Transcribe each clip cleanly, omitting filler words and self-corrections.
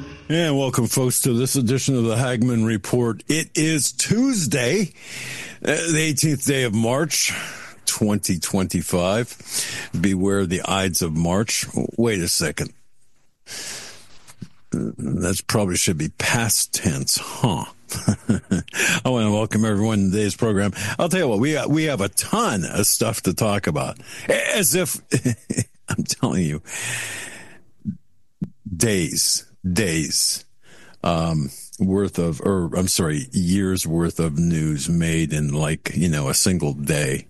And welcome, folks, to this edition of the Hagmann Report. It is Tuesday, the 18th day of March, 2025. Beware the Ides of March. Wait a second. That probably should be past tense, huh? I want to welcome everyone to today's program. I'll tell you what, we have a ton of stuff to talk about. As if, I'm telling you, years worth of news made in a single day,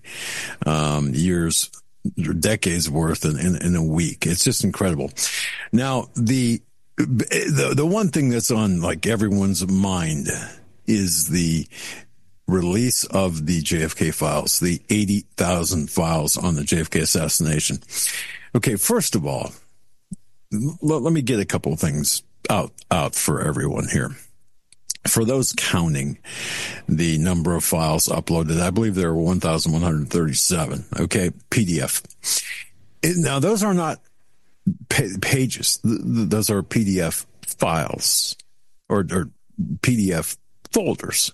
decades worth in a week. It's just incredible. Now, the one thing that's on everyone's mind is the release of the JFK files, the 80,000 files on the JFK assassination. Okay, first of all, let me get a couple of things out for everyone here. For those counting the number of files uploaded, I believe there were 1,137, okay, PDF. Now, those are not pages. Those are PDF files or PDF folders.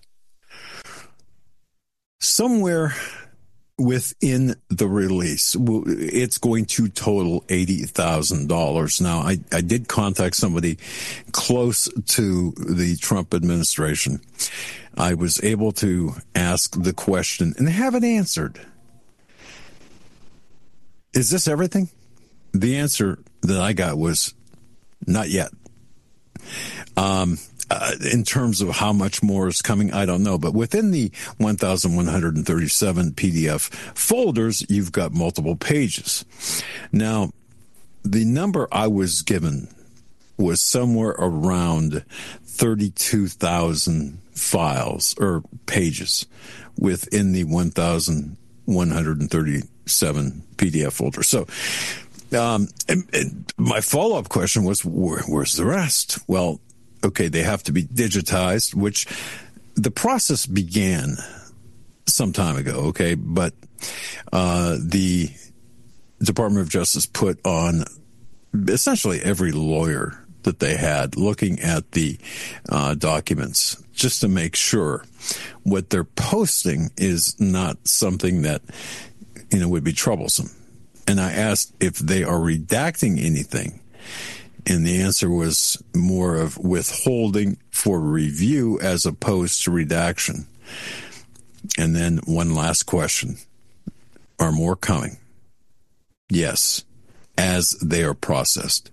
Somewhere within the release, it's going to total $80,000. Now, I did contact somebody close to the Trump administration. I was able to ask the question, and they haven't answered. Is this everything? The answer that I got was not yet. In terms of how much more is coming, I don't know. But within the 1,137 PDF folders, you've got multiple pages. Now, the number I was given was somewhere around 32,000 files or pages within the 1,137 PDF folders. So, and my follow-up question was, where's the rest? Well, okay, they have to be digitized, which the process began some time ago, okay? But the Department of Justice put on essentially every lawyer that they had looking at the documents just to make sure what they're posting is not something that, would be troublesome. And I asked if they are redacting anything. And the answer was more of withholding for review as opposed to redaction. And then one last question. Are more coming? Yes, as they are processed.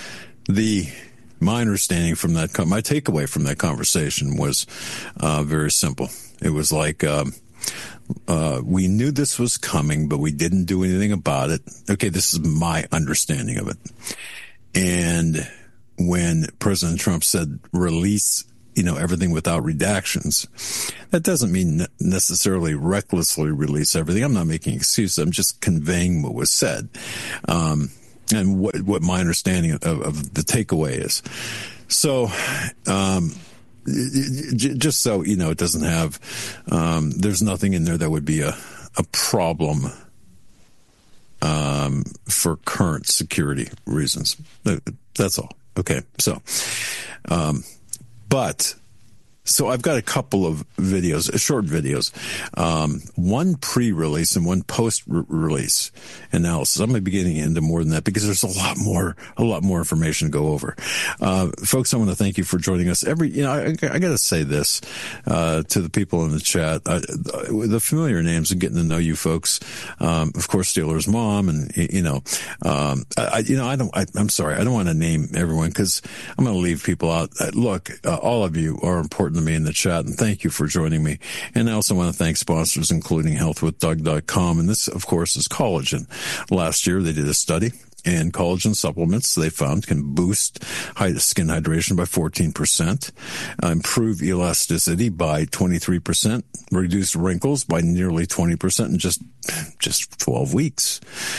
My understanding from my takeaway from that conversation was very simple. It was like, we knew this was coming, but we didn't do anything about it. Okay, this is my understanding of it. And when President Trump said release, everything without redactions, that doesn't mean necessarily recklessly release everything. I'm not making excuses. I'm just conveying what was said, and what my understanding of the takeaway is. So, just so it doesn't have, there's nothing in there that would be a problem for current security reasons. That's all. Okay. So, so I've got a couple of videos, short videos, one pre-release and one post-release analysis. I'm going to be getting into more than that because there's a lot more information to go over. Folks, I want to thank you for joining us. I got to say this, to the people in the chat, the familiar names and getting to know you folks. Of course, Steeler's mom and, I'm sorry. I don't want to name everyone because I'm going to leave people out. Look, all of you are important to me in the chat, and thank you for joining me. And I also want to thank sponsors, including healthwithdoug.com. And this, of course, is collagen. Last year, they did a study, and collagen supplements they found can boost skin hydration by 14%, improve elasticity by 23%, reduce wrinkles by nearly 20% in just 12 weeks.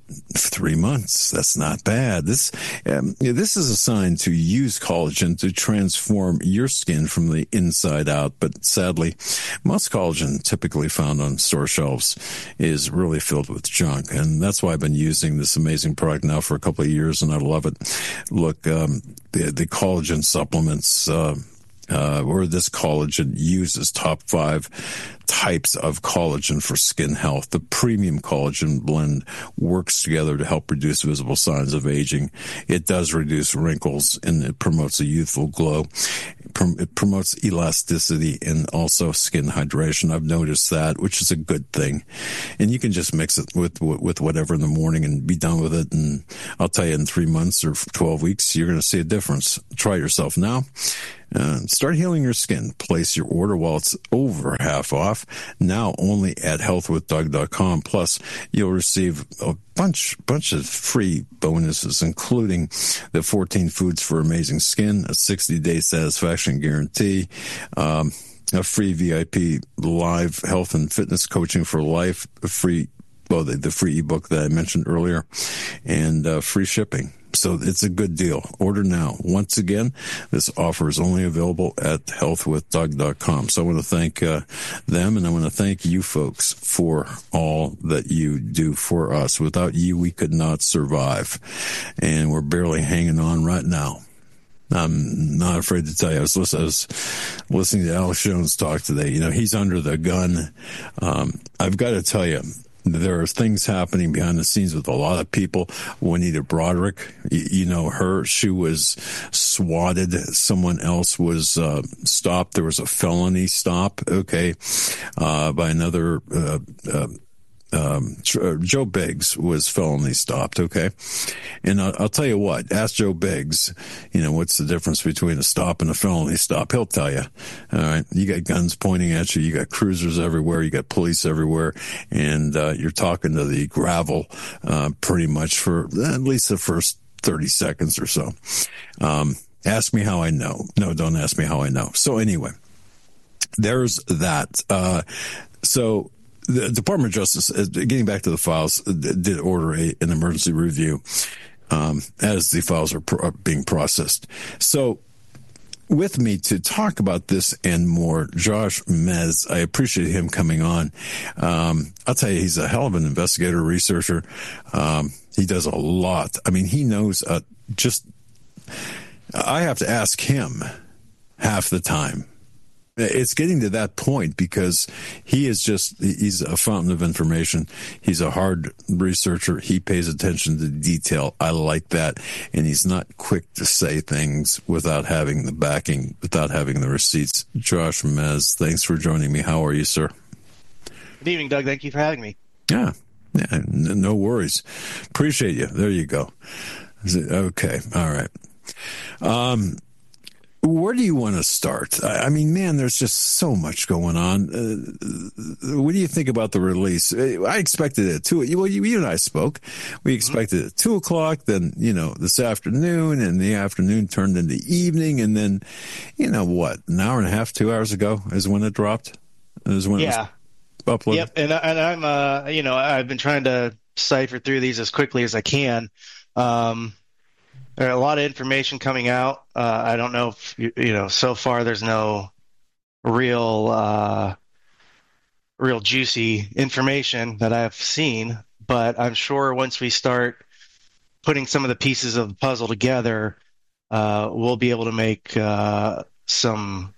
3 months. That's not bad. This is a sign to use collagen to transform your skin from the inside out. But sadly, most collagen typically found on store shelves is really filled with junk. And that's why I've been using this amazing product now for a couple of years, and I love it. Look, the collagen supplements, or this collagen uses top 5 types of collagen for skin health. The premium collagen blend works together to help reduce visible signs of aging. It does reduce wrinkles, and it promotes a youthful glow. It promotes elasticity and also skin hydration. I've noticed that, which is a good thing. And you can just mix it with whatever in the morning and be done with it. And I'll tell you, in 3 months or 12 weeks, you're going to see a difference. Try it yourself now. Start healing your skin. Place your order while it's over half off. Now only at healthwithdoug.com. Plus, you'll receive a bunch of free bonuses, including the 14 foods for amazing skin, a 60-day satisfaction guarantee, a free VIP live health and fitness coaching for life, the free ebook that I mentioned earlier, and free shipping. So it's a good deal. Order now. Once again, this offer is only available at healthwithdoug.com. So I want to thank them, and I want to thank you folks for all that you do for us. Without you, we could not survive. And we're barely hanging on right now. I'm not afraid to tell you. I was listening to Alex Jones talk today. You know, he's under the gun. I've got to tell you, there are things happening behind the scenes with a lot of people. Juanita Broderick, you know her. She was swatted. Someone else was stopped. There was a felony stop, by another Joe Biggs was felony stopped, okay? And I'll tell you what, ask Joe Biggs, what's the difference between a stop and a felony stop? He'll tell you, all right? You got guns pointing at you, you got cruisers everywhere, you got police everywhere, and you're talking to the gravel pretty much for at least the first 30 seconds or so. Ask me how I know. No, don't ask me how I know. So anyway, there's that. So the Department of Justice, getting back to the files, did order an emergency review as the files are being processed. So with me to talk about this and more, Josh Mez. I appreciate him coming on. I'll tell you, he's a hell of an investigator, researcher. He does a lot. I mean, he knows I have to ask him half the time. It's getting to that point because he's a fountain of information. He's a hard researcher. He pays attention to detail. I like that. And he's not quick to say things without having the backing, without having the receipts. Josh Mez, thanks for joining me. How are you, sir? Good evening, Doug. Thank you for having me. Yeah, no worries. Appreciate you. There you go. Okay. All right. Where do you want to start? I mean, man, there's just so much going on. What do you think about the release? I expected it at 2. Well, you and I spoke. We expected it at 2:00. Then, this afternoon, and the afternoon turned into evening. And then, an hour and a half, 2 hours ago is when it dropped. Is when it was uploaded. Yep. And I'm, I've been trying to cipher through these as quickly as I can. There are a lot of information coming out. I don't know if, so far there's no real juicy information that I've seen, but I'm sure once we start putting some of the pieces of the puzzle together, we'll be able to make some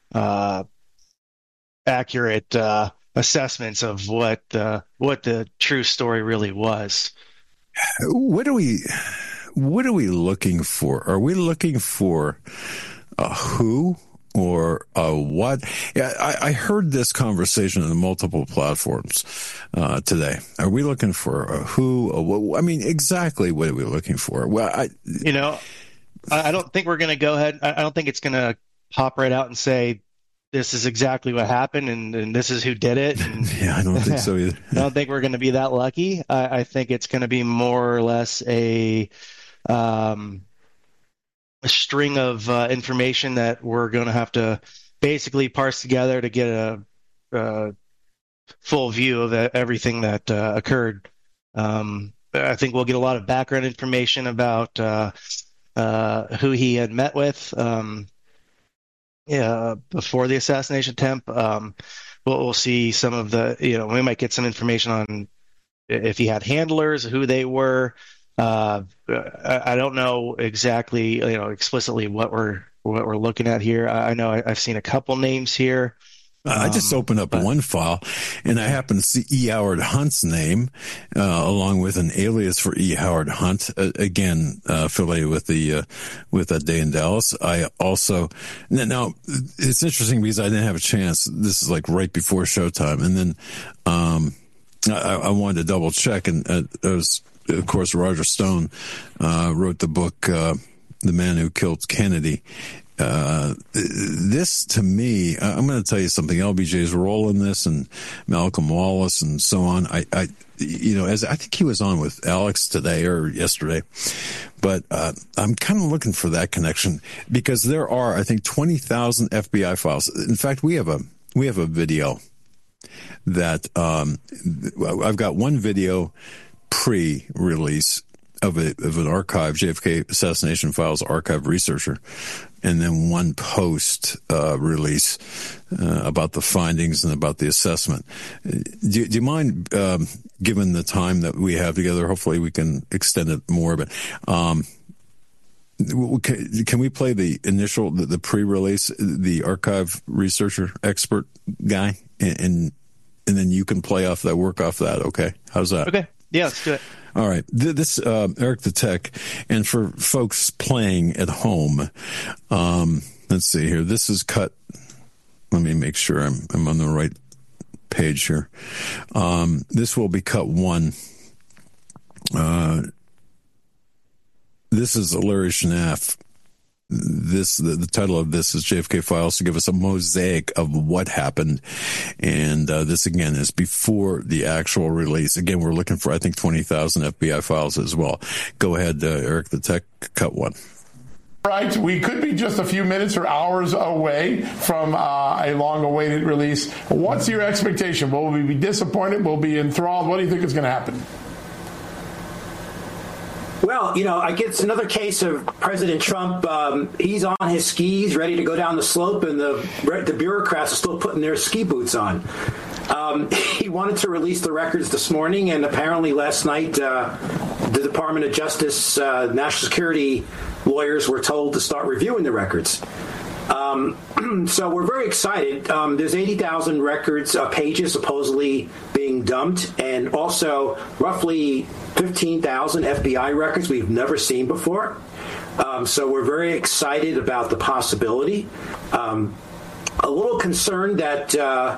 accurate assessments of what the true story really was. What are we looking for? Are we looking for a who or a what? Yeah, I heard this conversation on multiple platforms today. Are we looking for a who? A what? I mean, exactly what are we looking for? Well, I don't think we're going to go ahead. I don't think it's going to pop right out and say, this is exactly what happened and this is who did it. And, yeah, I don't think so either. I don't think we're going to be that lucky. I think it's going to be more or less a string of information that we're going to have to basically parse together to get a full view of everything that occurred. I think we'll get a lot of background information about who he had met with before the assassination attempt. We'll see some of the, we might get some information on if he had handlers, who they were. I don't know exactly, explicitly what we're looking at here. I know I've seen a couple names here. I just opened up one file, and I happened to see E. Howard Hunt's name, along with an alias for E. Howard Hunt, again, affiliated with that day in Dallas. I also, now, it's interesting because I didn't have a chance. This is like right before showtime. And then, I wanted to double check, and it was, of course, Roger Stone, wrote the book, The Man Who Killed Kennedy. This to me, I'm going to tell you something. LBJ's role in this, and Malcolm Wallace, and so on. I think he was on with Alex today or yesterday, but I'm kind of looking for that connection because there are, I think, 20,000 FBI files. In fact, we have a video that I've got one video pre-release of an archive, JFK Assassination Files archive researcher, and then one post release about the findings and about the assessment. Do you mind, given the time that we have together, hopefully we can extend it more, but can we play the initial, the pre-release, the archive researcher expert guy, and then you can play off that, work off that, okay? How's that? Okay. Yeah, let's do it. All right. This, Eric the Tech, and for folks playing at home, let's see here. This is cut. Let me make sure I'm on the right page here. This will be cut 1. This is Larry Schnaff. The title of this is JFK Files, to give us a mosaic of what happened. And this, again, is before the actual release. Again, we're looking for, I think, 20,000 FBI files as well. Go ahead, Eric the Tech, cut 1. Right. We could be just a few minutes or hours away from a long-awaited release. What's your expectation? Will we be disappointed? Will we be enthralled? What do you think is going to happen? Well, I guess another case of President Trump. He's on his skis, ready to go down the slope, and the bureaucrats are still putting their ski boots on. He wanted to release the records this morning, and apparently last night the Department of Justice, National Security lawyers were told to start reviewing the records. So we're very excited. There's 80,000 records, pages supposedly being dumped, and also roughly 15,000 FBI records we've never seen before. So we're very excited about the possibility. A little concerned that,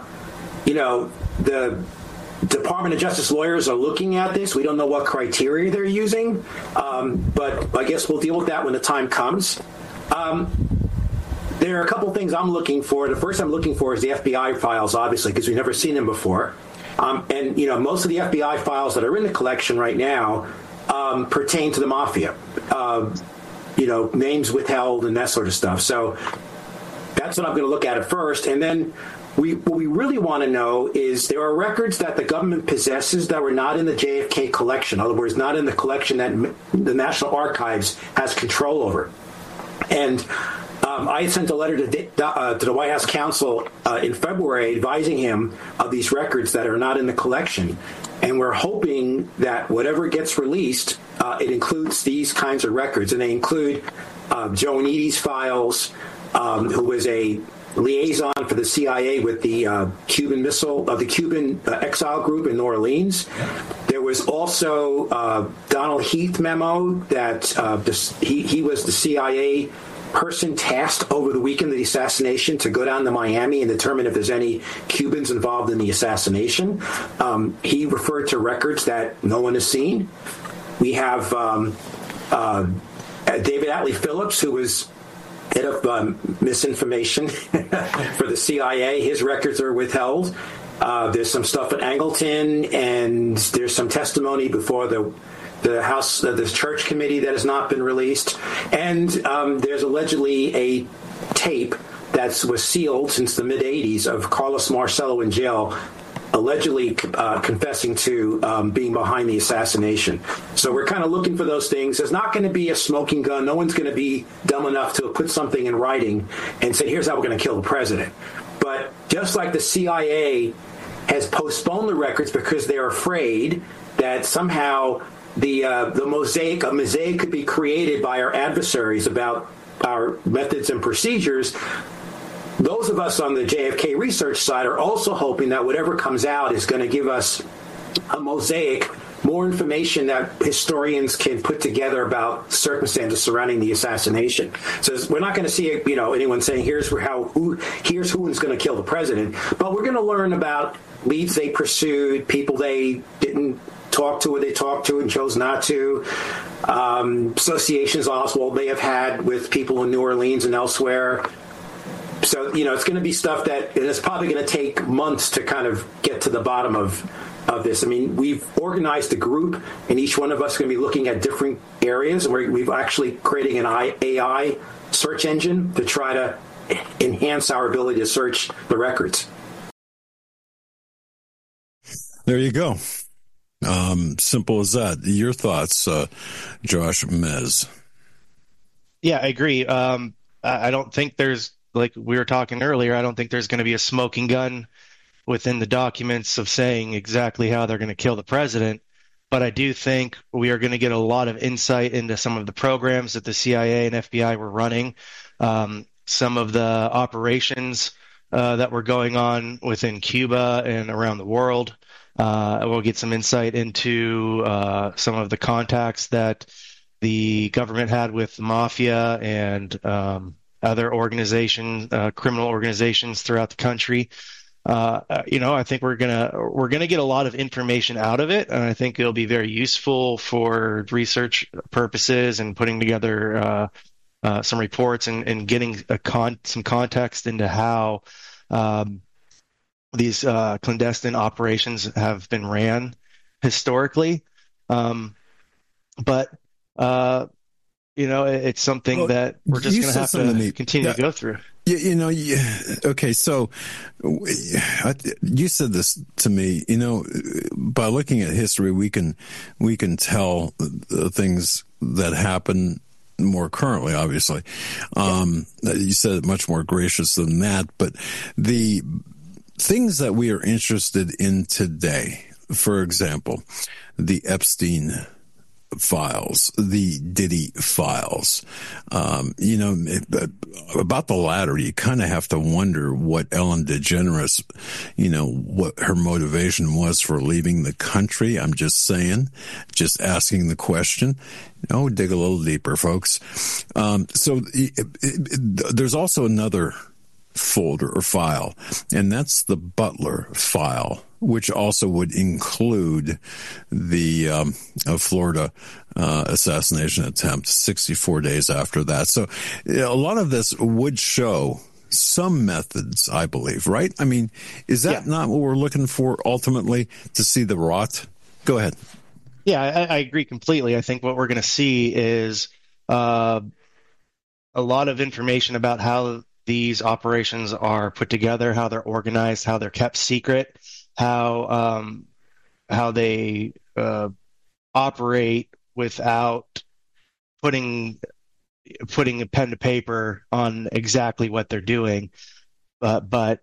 the Department of Justice lawyers are looking at this. We don't know what criteria they're using, but I guess we'll deal with that when the time comes. There are a couple things I'm looking for. The first I'm looking for is the FBI files, obviously, because we've never seen them before. And most of the FBI files that are in the collection right now pertain to the mafia. Names withheld and that sort of stuff. So that's what I'm going to look at first. And then what we really want to know is there are records that the government possesses that were not in the JFK collection. In other words, not in the collection that the National Archives has control over. And I sent a letter to the White House counsel in February advising him of these records that are not in the collection. And we're hoping that whatever gets released, it includes these kinds of records. And they include Joan Edie's files, who was a liaison for the CIA with the Cuban exile group in New Orleans. There was also Donald Heath memo that he was the CIA person tasked over the weekend of the assassination to go down to Miami and determine if there's any Cubans involved in the assassination. He referred to records that no one has seen. We have David Atlee Phillips, who was head of misinformation for the CIA. His records are withheld. There's some stuff at Angleton, and there's some testimony before the House, the Church Committee that has not been released. And there's allegedly a tape that was sealed since the mid-'80s of Carlos Marcello in jail, allegedly confessing to being behind the assassination. So we're kind of looking for those things. There's not going to be a smoking gun. No one's going to be dumb enough to put something in writing and say, here's how we're going to kill the president. But just like the CIA has postponed the records because they're afraid that somehow the mosaic could be created by our adversaries about our methods and procedures, those of us on the JFK research side are also hoping that whatever comes out is going to give us a mosaic, more information that historians can put together about circumstances surrounding the assassination. So we're not going to see, anyone saying here's who's going to kill the president, but we're going to learn about leads they pursued, people they didn't talk to or they talked to and chose not to, associations Oswald may have had with people in New Orleans and elsewhere. So, it's going to be stuff that it's probably going to take months to kind of get to the bottom of this. I mean, we've organized a group, and each one of us is going to be looking at different areas. And we've actually creating an AI search engine to try to enhance our ability to search the records. There you go. Simple as that. Your thoughts, Josh Mez? Yeah, I agree. I don't think there's, like we were talking earlier, I don't think there's going to be a smoking gun within the documents of saying exactly how they're going to kill the president. But I do think we are going to get a lot of insight into some of the programs that the CIA and FBI were running, some of the operations that were going on within Cuba and around the world. We'll get some insight into some of the contacts that the government had with the mafia and other organizations, criminal organizations throughout the country. I think we're gonna get a lot of information out of it, and I think it'll be very useful for research purposes and putting together some reports and getting some context into how these clandestine operations have been ran historically. It's something that we're just going to have to continue to go through. Okay, so you said this to me. By looking at history, we can tell the things that happen more currently. Obviously, you said it much more gracious than that. But the things that we are interested in today, for example, the Epstein files, the Diddy files, about the latter, you kind of have to wonder what Ellen DeGeneres, what her motivation was for leaving the country. I'm just saying, just asking the question. Dig a little deeper, folks. So there's also another folder or file, and that's the Butler file, which also would include the Florida assassination attempt 64 days after that. So a lot of this would show some methods, I believe, right? I mean, is that not what we're looking for ultimately, to see the rot? Go ahead. Yeah, I agree completely. I think what we're going to see is a lot of information about how these operations are put together, how they're organized, how they're kept secret, how they operate without putting a pen to paper on exactly what they're doing, but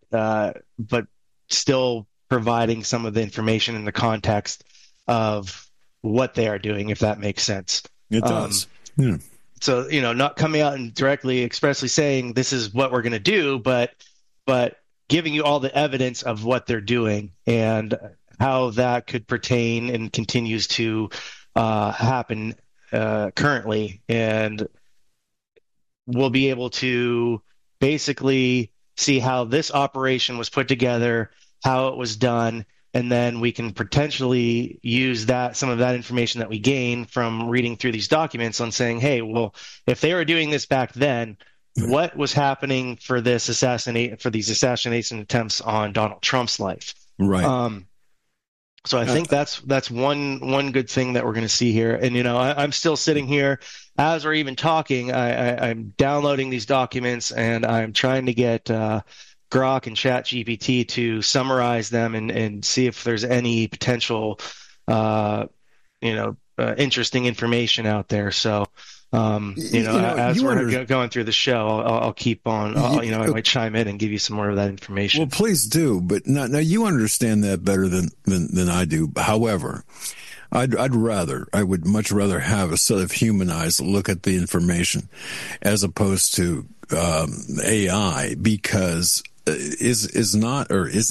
still providing some of the information in the context of what they are doing, if that makes sense. It does. Yeah. So, not coming out and directly expressly saying this is what we're going to do, but giving you all the evidence of what they're doing and how that could pertain and continues to happen currently. And we'll be able to basically see how this operation was put together, how it was done, and then we can potentially use some of that information that we gain from reading through these documents on saying, hey, well, if they were doing this back then, what was happening for these assassination attempts on Donald Trump's life? Right. So I think that's one good thing that we're going to see here. And, I'm still sitting here as we're even talking. I'm downloading these documents and I'm trying to get Grok and ChatGPT to summarize them and see if there's any potential, interesting information out there. So, as we're going through the show, I'll keep on, I might chime in and give you some more of that information. Well, please do. But now you understand that better than I do. However, I would much rather have a set of human eyes look at the information as opposed to AI, because isn't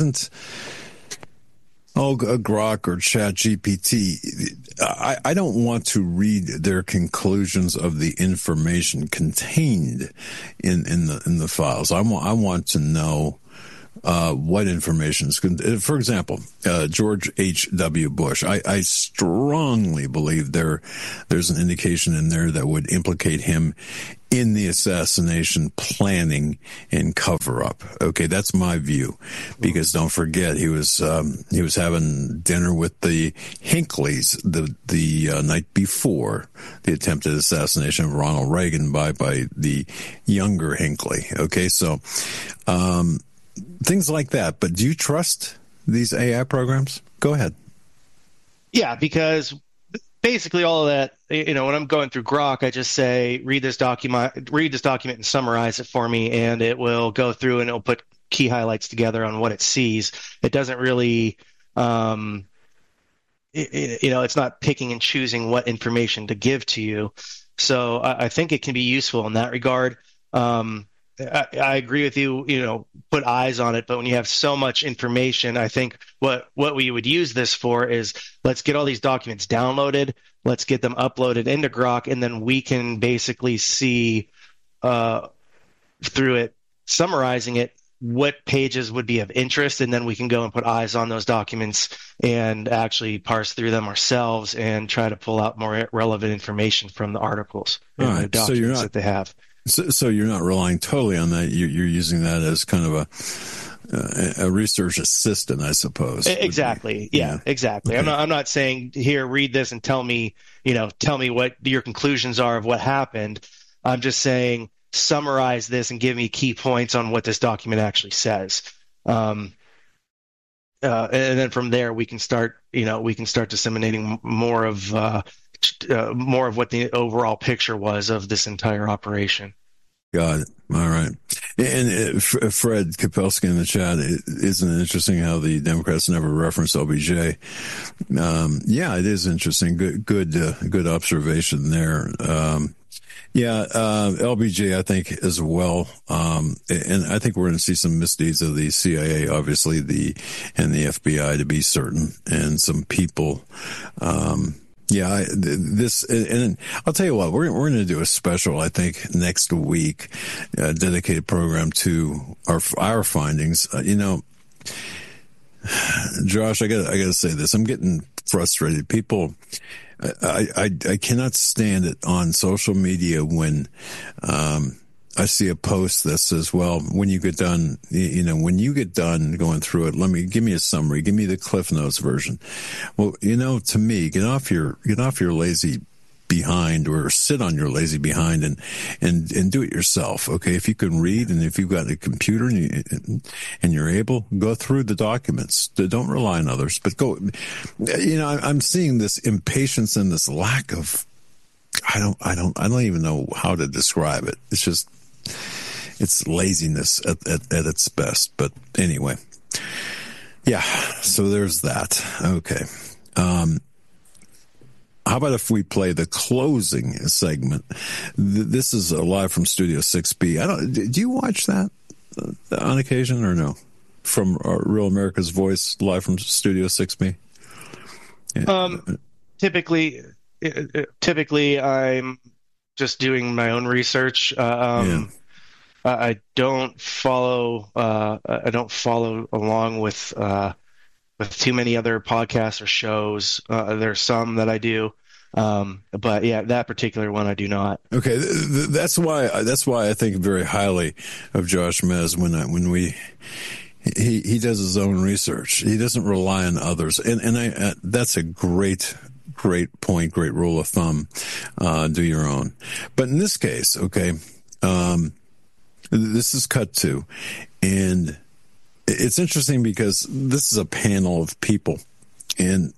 Grok or ChatGPT, I don't want to read their conclusions of the information contained in the files. I want to know what information is. For example, George H.W. Bush. I strongly believe there's an indication in there that would implicate him in the assassination planning and cover up. Okay, that's my view. Because don't forget, he was having dinner with the Hinckleys the night before the attempted assassination of Ronald Reagan by the younger Hinckley. Okay, so things like that. But do you trust these AI programs? Go ahead. Yeah, because basically all of that, when I'm going through Grok, I just say, read this document and summarize it for me, and it will go through and it'll put key highlights together on what it sees. It doesn't really, it's not picking and choosing what information to give to you. So I think it can be useful in that regard. I agree with you, put eyes on it. But when you have so much information, I think what we would use this for is, let's get all these documents downloaded. Let's get them uploaded into Grok. And then we can basically see through it, summarizing it, what pages would be of interest. And then we can go and put eyes on those documents and actually parse through them ourselves and try to pull out more relevant information from the articles and the documents that they have. So you're not relying totally on that. You're using that as kind of a research assistant, I suppose. Exactly. Yeah, exactly. Okay. I'm not saying, here, read this and tell me what your conclusions are of what happened. I'm just saying, summarize this and give me key points on what this document actually says. And then from there we can start disseminating more of what the overall picture was of this entire operation. Got it. All right. And Fred Kapelski in the chat, isn't it interesting how the Democrats never reference LBJ? Yeah, it is interesting. Good observation there. LBJ, I think, as well. And I think we're going to see some misdeeds of the CIA, obviously, and the FBI, to be certain, and some people. And I'll tell you what, we're going to do a special, I think, next week, dedicated program to our findings. Josh, I gotta say this. I'm getting frustrated. People, I cannot stand it on social media when, I see a post that says, well, when you get done going through it, give me a summary, give me the Cliff Notes version. Well, to me, get off your lazy behind, or sit on your lazy behind and do it yourself. Okay. If you can read, and if you've got a computer and you're able, go through the documents. Don't rely on others, but go, I'm seeing this impatience and this lack of, I don't even know how to describe it. It's laziness at its best. But anyway, yeah. So there's that. Okay. How about if we play the closing segment? This is live from Studio 6B. Do you watch that on occasion or no? From Real America's Voice, live from Studio 6B? Yeah. Typically, I'm just doing my own research. I don't follow along with too many other podcasts or shows. There's some that I do, but yeah, that particular one I do not. Okay, that's why I think very highly of Josh Mez when he does his own research. He doesn't rely on others, and that's a great point, great rule of thumb. Do your own. But in this case, okay, this is cut to, and it's interesting because this is a panel of people, and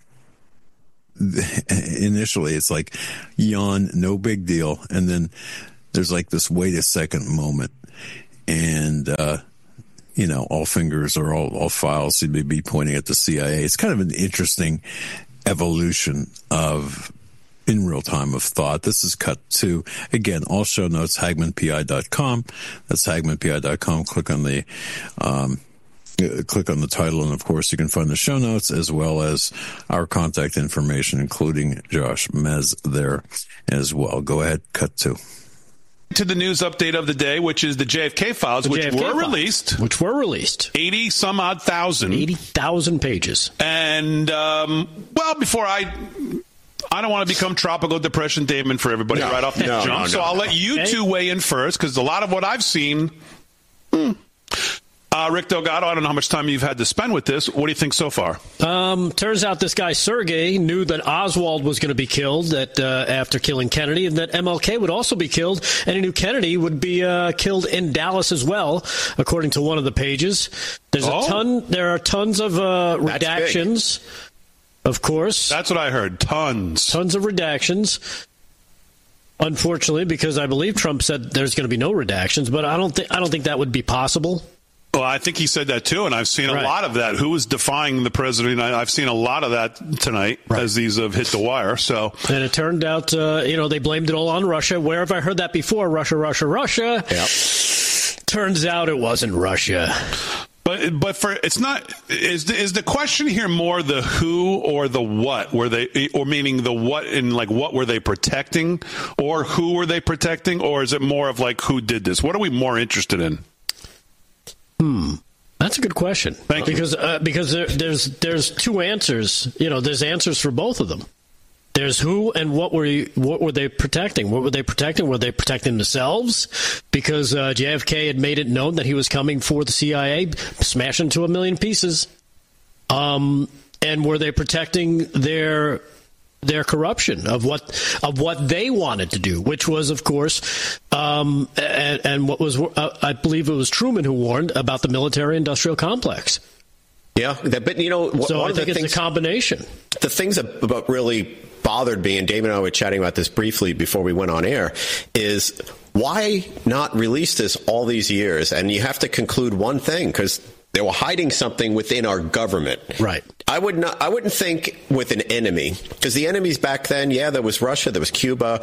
initially it's like yawn, no big deal, and then there's like this wait a second moment, and all fingers or all files seem to be pointing at the CIA. It's kind of an interesting evolution of in real time of thought. This is cut to, again, all show notes, HagmannPI.com. That's HagmannPI.com. Click on the title, and of course you can find the show notes as well as our contact information, including Josh Mez there as well. Go ahead, cut to the news update of the day, which is the JFK files, which were released. 80 some odd thousand. 80,000 pages. And, before I don't want to become tropical depression Damon for everybody right off the jump. So I'll let you two weigh in first, because a lot of what I've seen, Rick Delgado, I don't know how much time you've had to spend with this. What do you think so far? Turns out this guy, Sergei, knew that Oswald was going to be killed after killing Kennedy, and that MLK would also be killed, and he knew Kennedy would be killed in Dallas as well, according to one of the pages. There are tons of redactions, of course. That's what I heard. Tons of redactions. Unfortunately, because I believe Trump said there's going to be no redactions, but I don't think that would be possible. Well, I think he said that too, and I've seen a lot of that. Who was defying the president? I've seen a lot of that tonight as these have hit the wire. So, and it turned out, they blamed it all on Russia. Where have I heard that before? Russia. Yep. Turns out it wasn't Russia. But for it's not is the question here more the who or the what were they, or meaning the what in like what were they protecting, or who were they protecting, or is it more of like who did this? What are we more interested in? That's a good question. Thank you. Because there's two answers. There's answers for both of them. There's who and what were they protecting? What were they protecting? Were they protecting themselves? Because JFK had made it known that he was coming for the CIA, smash into a million pieces. And were they protecting their corruption of what they wanted to do, which was, of course, and what was, I believe it was Truman who warned about the military-industrial complex. Yeah, but so I think it's a combination. The things that really bothered me, and Damon and I were chatting about this briefly before we went on air, is why not release this all these years? And you have to conclude one thing, because they were hiding something within our government. Right. I wouldn't think with an enemy, because the enemies back then, there was Russia, there was Cuba.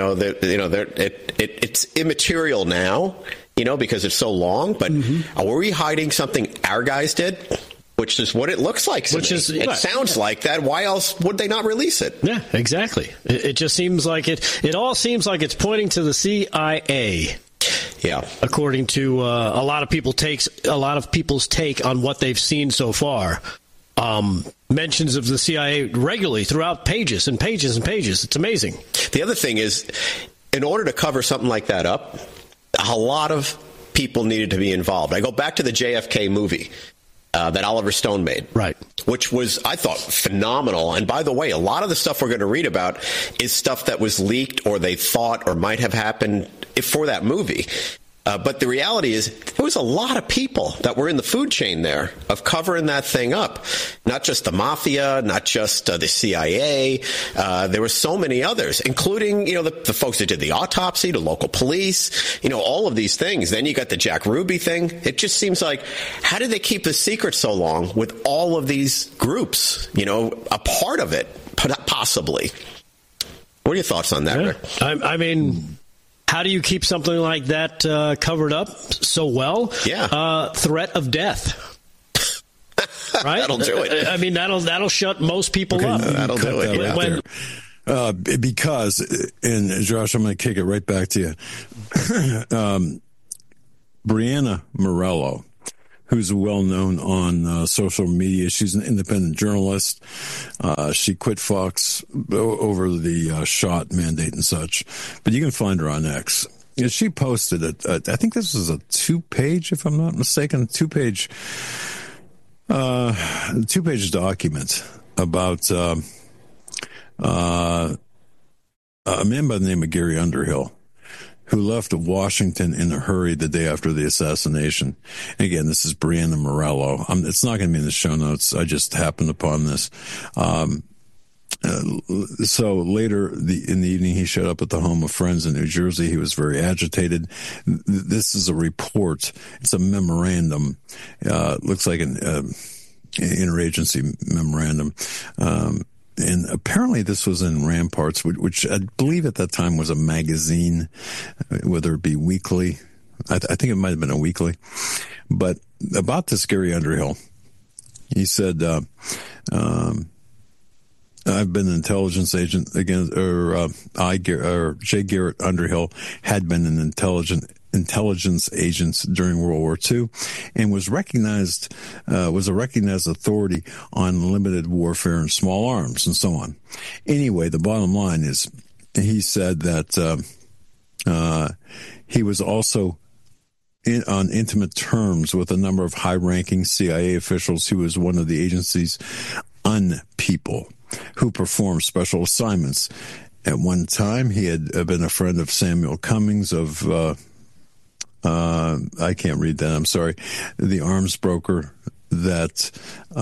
It's immaterial now, because it's so long. But were we hiding something our guys did? Which is what it looks like. It sounds like that. Why else would they not release it? Yeah, exactly. It just seems like it all seems like it's pointing to the CIA. Yeah, according to a lot of people's take on what they've seen so far. Mentions of the CIA regularly throughout pages and pages and pages. It's amazing. The other thing is, in order to cover something like that up, a lot of people needed to be involved. I go back to the JFK movie that Oliver Stone made, right? Which was, I thought, phenomenal. And by the way, a lot of the stuff we're going to read about is stuff that was leaked or they thought or might have happened for that movie. But the reality is there was a lot of people that were in the food chain there of covering that thing up. Not just the mafia, not just the CIA. There were so many others, including, the folks that did the autopsy, the local police, all of these things. Then you got the Jack Ruby thing. It just seems like, how did they keep the secret so long with all of these groups, a part of it, possibly? What are your thoughts on that, Rick? I mean, how do you keep something like that covered up so well? Yeah. Threat of death. Right? That'll do it. I mean, that'll shut most people up. That'll do it. Because, and Josh, I'm going to kick it right back to you. Brianna Morello, who's well known on social media. She's an independent journalist. She quit Fox over the shot mandate and such, but you can find her on X. She posted it. I think this was a 2-page, if I'm not mistaken, 2-page document about a man by the name of Gary Underhill, who left Washington in a hurry the day after the assassination. Again, this is Brianna Morello. It's not going to be in the show notes. I just happened upon this. So later in the evening, he showed up at the home of friends in New Jersey. He was very agitated. This is a report. It's a memorandum. Looks like an interagency memorandum. And apparently this was in Ramparts, which I believe at that time was a magazine, whether it be weekly. I think it might have been a weekly. But about this Gary Underhill, he said, I've been an intelligence agent against, J. Garrett Underhill had been an intelligence agent during World War II and was a recognized authority on limited warfare and small arms and so on. Anyway, the bottom line is he said that he was also on intimate terms with a number of high-ranking CIA officials. He was one of the agency's unpeople who performed special assignments. At one time, he had been a friend of Samuel Cummings of, I can't read that, I'm sorry, the arms broker that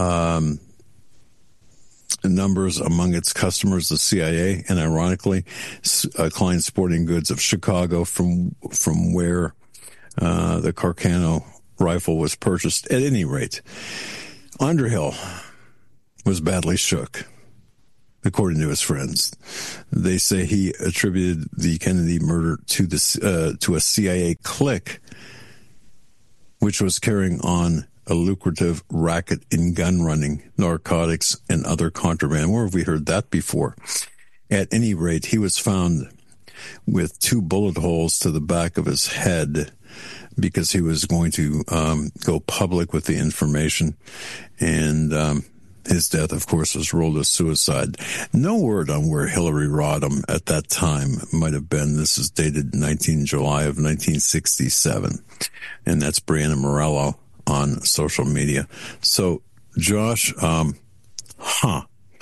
numbers among its customers the CIA, and ironically, Klein Sporting Goods of Chicago, from where the Carcano rifle was purchased. At any rate, Underhill was badly shook. According to his friends, they say he attributed the Kennedy murder to a CIA clique, which was carrying on a lucrative racket in gun running, narcotics, and other contraband. Where have we heard that before? At any rate, he was found with 2 bullet holes to the back of his head because he was going to go public with the information, and his death, of course, was ruled as suicide. No word on where Hillary Rodham at that time might have been. This is dated July of 1967. And that's Brianna Morello on social media. So, Josh, Yeah.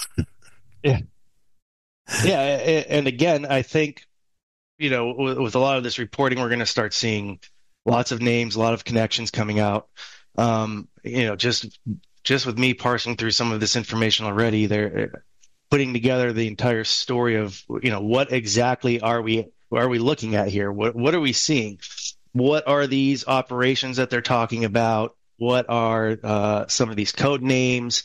Yeah. And again, I think, with a lot of this reporting, we're going to start seeing lots of names, a lot of connections coming out. Just with me parsing through some of this information already, they're putting together the entire story of, what exactly are we looking at here? What are we seeing? What are these operations that they're talking about? What are some of these code names?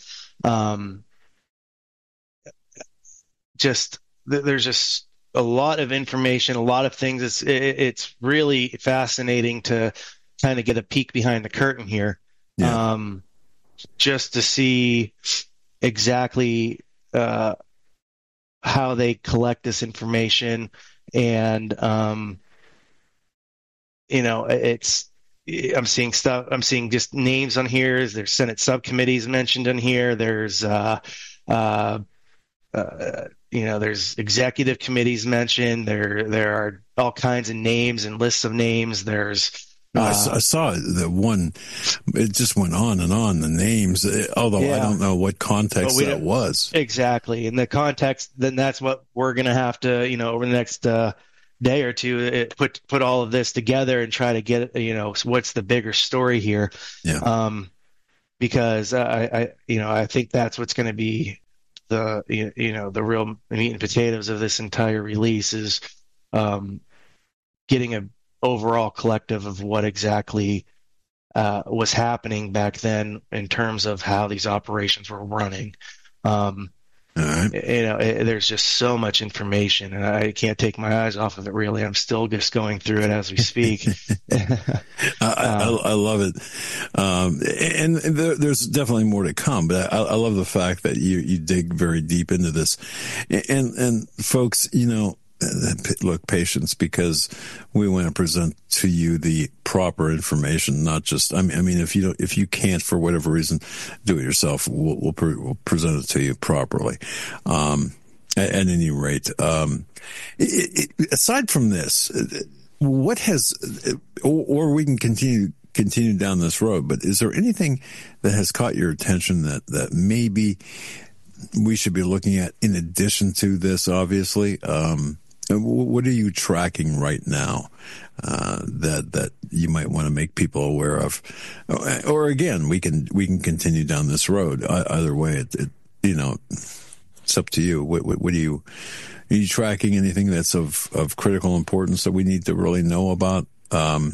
There's just a lot of information, a lot of things. It's really fascinating to kind of get a peek behind the curtain here. Yeah. Just to see exactly how they collect this information. And, I'm seeing stuff. I'm seeing just names on here. There's Senate subcommittees mentioned in here. There's, there's executive committees mentioned. There are all kinds of names and lists of names. There's, I saw the one, it just went on and on, the names, although I don't know what context that was. Exactly. In the context, then that's what we're going to have to, over the next day or two, put all of this together and try to get, what's the bigger story here. Yeah. Because I think that's what's going to be the, the real meat and potatoes of this entire release is getting a overall collective of what exactly was happening back then in terms of how these operations were running. There's just so much information, and I can't take my eyes off of it, really. I'm still just going through it as we speak. I love it. And there's definitely more to come, but I love the fact that you dig very deep into this. And folks, look, patience, because we want to present to you the proper information, not just, I mean, if you can't for whatever reason do it yourself, we'll present it to you properly. At any rate, aside from this, what has, or we can continue down this road, but is there anything that has caught your attention that maybe we should be looking at in addition to this, obviously? What are you tracking right now that you might want to make people aware of? Or again, we can continue down this road. Either way, it's up to you. What are you tracking anything that's of critical importance that we need to really know about? Over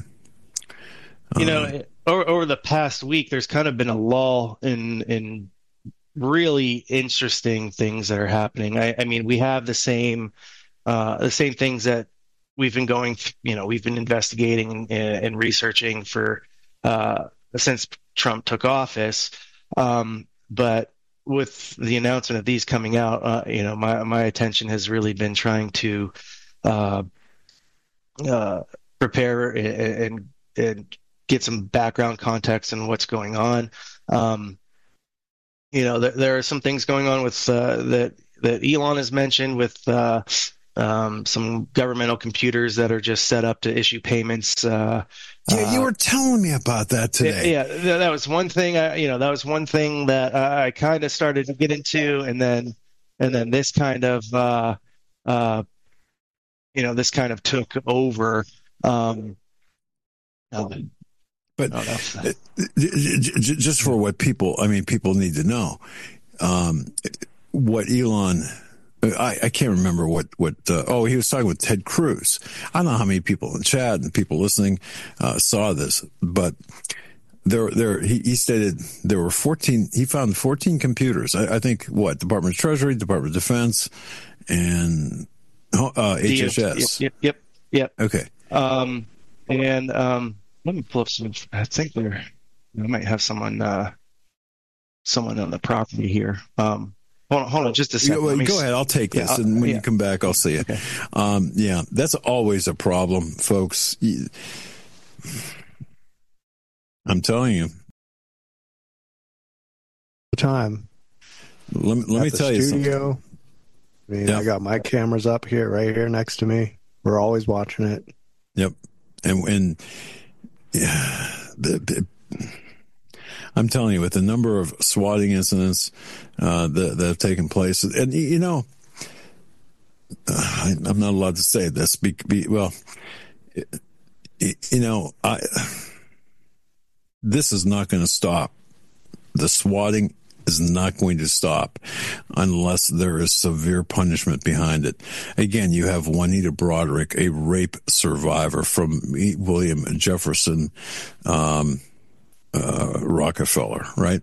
the past week, there's kind of been a lull in really interesting things that are happening. I mean, we have the same things that we've been we've been investigating and researching for since Trump took office. But with the announcement of these coming out, my attention has really been trying to prepare and get some background context on what's going on. There are some things going on with that Elon has mentioned with some governmental computers that are just set up to issue payments. You were telling me about that today. Yeah, that was one thing. That was one thing that I kind of started to get into, and then this kind of this kind of took over. But just for what people need to know, what Elon, I can't remember what he was talking with Ted Cruz. I don't know how many people in chat and people listening saw this, but he stated there were 14, he found 14 computers. I think Department of Treasury, Department of Defense, and HHS. Yep. Okay. Let me pull up some. I think I might have someone on the property here. Hold on, just a second. Go ahead. I'll take this, and when you come back, I'll see it. Okay. That's always a problem, folks. I'm telling you. Time. Let me tell you something. I mean, I got my cameras up here, right here next to me. We're always watching it. Yep, and. Yeah, I'm telling you, with the number of swatting incidents that have taken place, and I'm not allowed to say this. This is not going to stop. The swatting is not going to stop unless there is severe punishment behind it. Again, you have Juanita Broderick, a rape survivor from William Jefferson Rockefeller, right?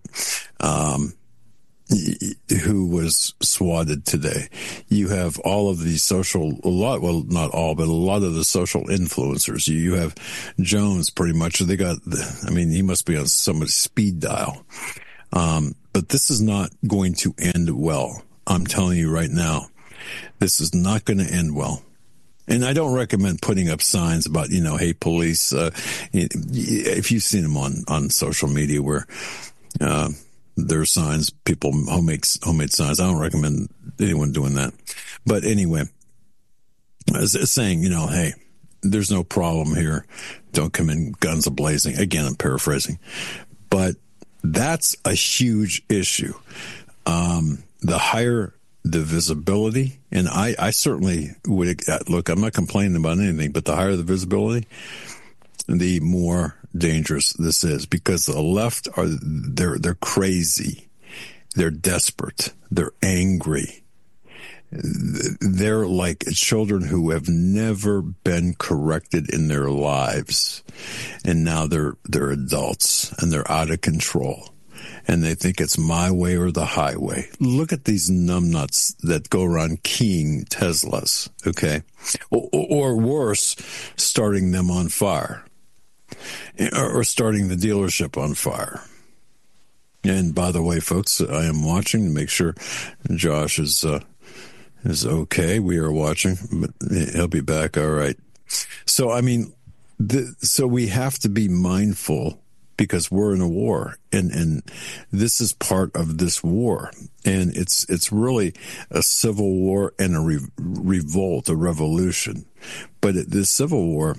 Who was swatted today. You have all of these not all, but a lot of the social influencers. You have Jones, pretty much. He must be on somebody's speed dial. But this is not going to end well. I'm telling you right now, this is not going to end well. And I don't recommend putting up signs about, hey, police. If you've seen them on social media where there are signs, people homemade signs. I don't recommend anyone doing that. But anyway, saying, hey, there's no problem here. Don't come in guns a-blazing. Again, I'm paraphrasing. But that's a huge issue. The higher the visibility, and I certainly would look, I'm not complaining about anything, but the higher the visibility, the more dangerous this is, because the left they're crazy. They're desperate. They're angry. They're like children who have never been corrected in their lives. And now they're adults and they're out of control. And they think it's my way or the highway. Look at these numbnuts that go around keying Teslas, okay? Or worse, starting them on fire. Or starting the dealership on fire. And by the way, folks, I am watching to make sure Josh is okay. We are watching, but he'll be back. All right. So, so we have to be mindful because we're in a war, and this is part of this war. And it's really a civil war and a revolt, a revolution. But the civil war,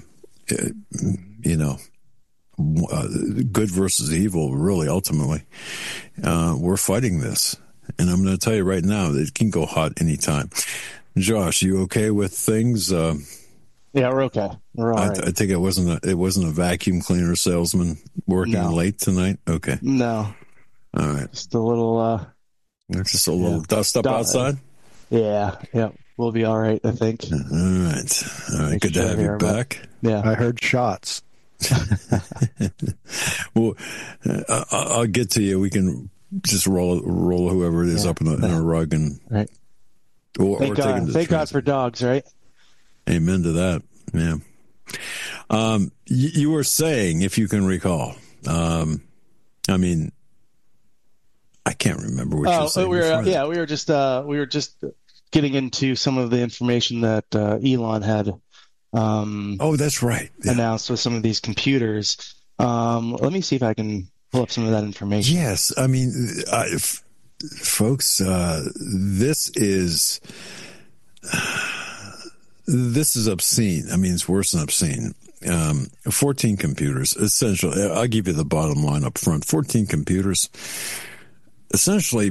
good versus evil, really, ultimately, we're fighting this. And I'm going to tell you right now that it can go hot anytime. Josh, you okay with things? Yeah, we're okay. We're all right. I think it wasn't a vacuum cleaner salesman working late tonight. Okay. No. All right. Just a little. Just a little dust up outside. Yeah. We'll be all right, I think. All right. Good to have you back. Yeah. I heard shots. Well, I'll get to you. We can just roll whoever it is up in a rug and right. Thank God for dogs, right? Amen to that. Yeah. You were saying, if you can recall, I mean, I can't remember what you were saying. We were just getting into some of the information that Elon had. That's right. Yeah. Announced with some of these computers. Let me see if I can pull up some of that information. Yes, I mean, folks, this is obscene. I mean, it's worse than obscene. 14 computers, essentially. I'll give you the bottom line up front. 14 computers, essentially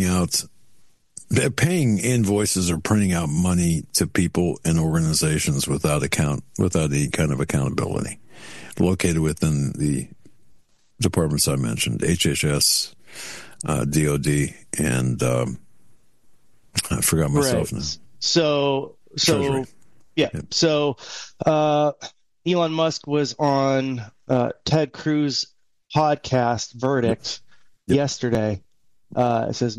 paying invoices or printing out money to people and organizations without any kind of accountability, located within the departments I mentioned, HHS, DOD, and I forgot myself now. So Treasury. Yeah. Yep. So Elon Musk was on Ted Cruz podcast Verdict yesterday. It says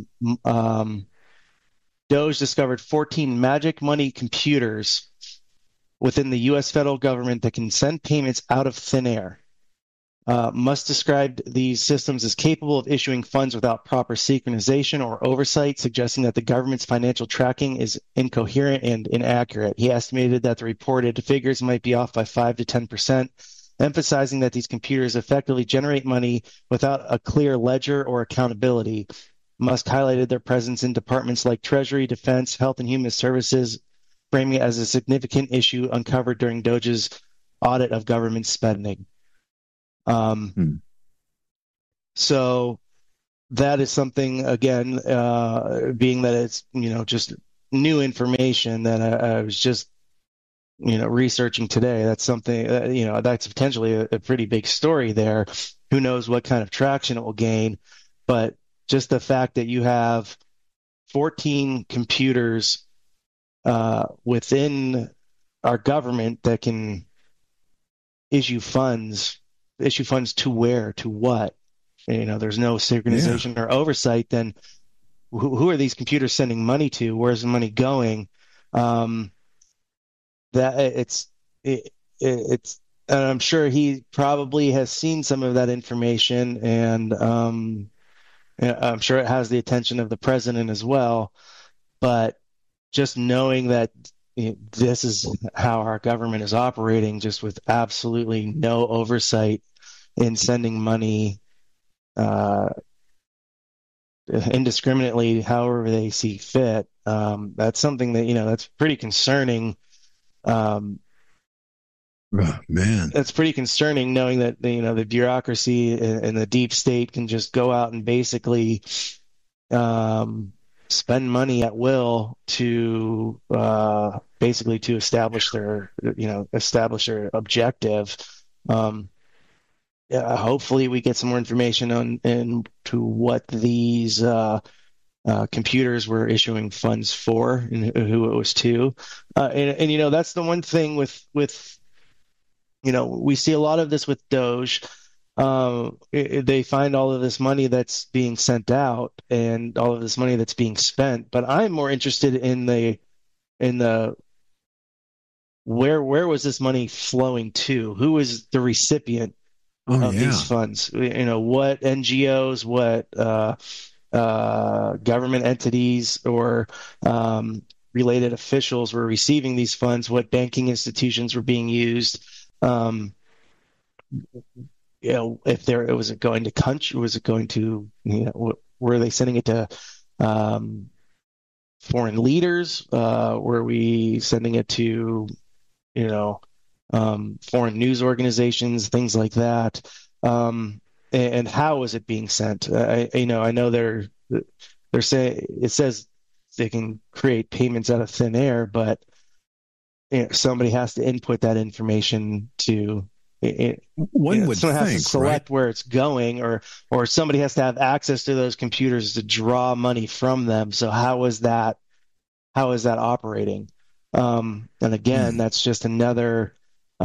Doge discovered 14 magic money computers within the U.S. federal government that can send payments out of thin air. Musk described these systems as capable of issuing funds without proper synchronization or oversight, suggesting that the government's financial tracking is incoherent and inaccurate. He estimated that the reported figures might be off by 5 to 10%, emphasizing that these computers effectively generate money without a clear ledger or accountability. Musk highlighted their presence in departments like Treasury, Defense, Health and Human Services, framing it as a significant issue uncovered during Doge's audit of government spending. So that is something, again, being that it's, just new information that I was just, researching today. That's something, that's potentially a pretty big story there. Who knows what kind of traction it will gain, but just the fact that you have 14 computers within our government that can issue funds to where, to what? There's no synchronization or oversight. Then who are these computers sending money to? Where's the money going? It's and I'm sure he probably has seen some of that information, and I'm sure it has the attention of the president as well. But just knowing that this is how our government is operating, just with absolutely no oversight in sending money indiscriminately, however they see fit, that's something that, that's pretty concerning. Man, that's pretty concerning, knowing that the bureaucracy and the deep state can just go out and basically spend money at will to basically to establish their objective. Hopefully we get some more information on into what these computers were issuing funds for and who it was to. And that's the one thing with we see a lot of this with Doge. They find all of this money that's being sent out and all of this money that's being spent. But I'm more interested in the where was this money flowing to? Who was the recipient of these funds? What NGOs, what government entities or related officials were receiving these funds? What banking institutions were being used? If was it going to country? Was it going to, were they sending it to foreign leaders? Were we sending it to, foreign news organizations, things like that? And how is it being sent? I know they're saying, it says they can create payments out of thin air, but somebody has to input that information to. One would someone think, has to select right? where it's going, or somebody has to have access to those computers to draw money from them. So how is that operating? And again, that's just another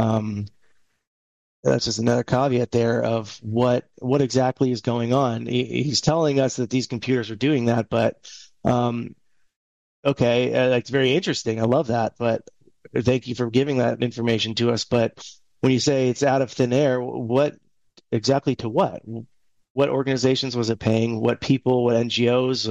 caveat there of what exactly is going on. He's telling us that these computers are doing that, but okay, it's very interesting. I love that, but thank you for giving that information to us. But when you say it's out of thin air, what exactly to what? What organizations was it paying? What people? What NGOs?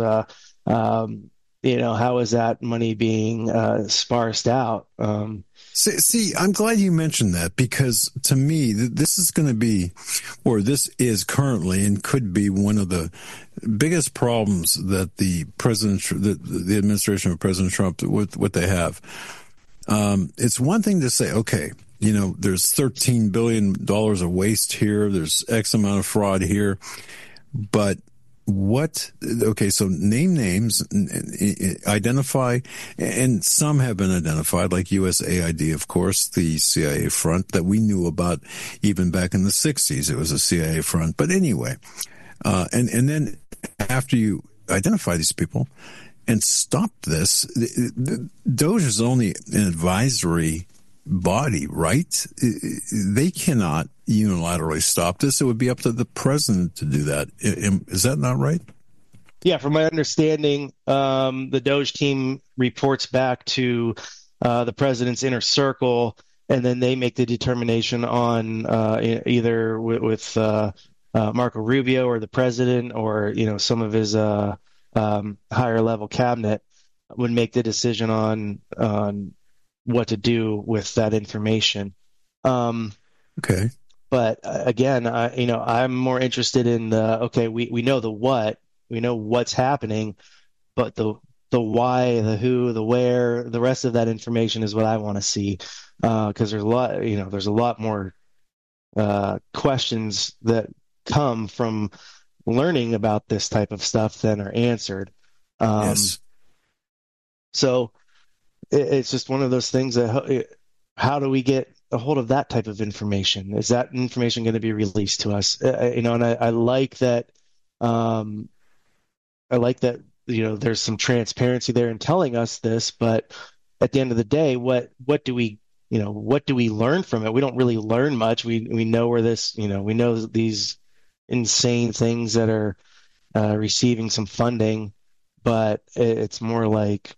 How is that money being sparsed out? See, I'm glad you mentioned that, because to me, this is going to be, or this is currently and could be, one of the biggest problems that the administration of President Trump, what they have. It's one thing to say, okay, there's $13 billion of waste here. There's X amount of fraud here. But so name names, identify, and some have been identified, like USAID, of course, the CIA front that we knew about even back in the 60s. It was a CIA front. But anyway, and then after you identify these people and stop this, DOJ is only an advisory body, right? They cannot unilaterally stop this. It would be up to the president to do that. Is that not right? Yeah, from my understanding, the DOJ team reports back to the president's inner circle, and then they make the determination on either with Marco Rubio or the president, or some of his higher level cabinet would make the decision on what to do with that information. Okay. But again, I'm more interested in we know the what, we know what's happening, but the why, the who, the where, the rest of that information is what I want to see. Because there's a lot more questions that come from learning about this type of stuff than are answered. Yes. So it's just one of those things that how do we get a hold of that type of information? Is that information going to be released to us? And I like that. There's some transparency there in telling us this, but at the end of the day, what do we learn from it? We don't really learn much. We know where this, we know these insane things that are receiving some funding, but it's more like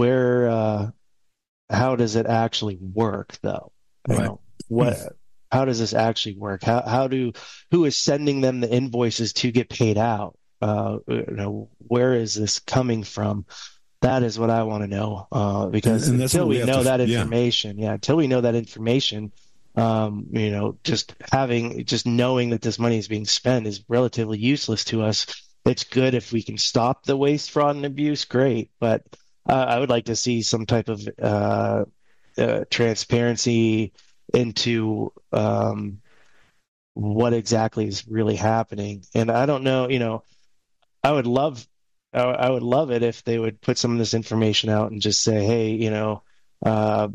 how does it actually work, though? Right. How does this actually work? Who is sending them the invoices to get paid out? Where is this coming from? That is what I want to know. Because until we know that information, until we know that information, just knowing that this money is being spent is relatively useless to us. It's good if we can stop the waste, fraud, and abuse. Great, but I would like to see some type of transparency into what exactly is really happening. And I don't know, I would love it if they would put some of this information out and just say, hey,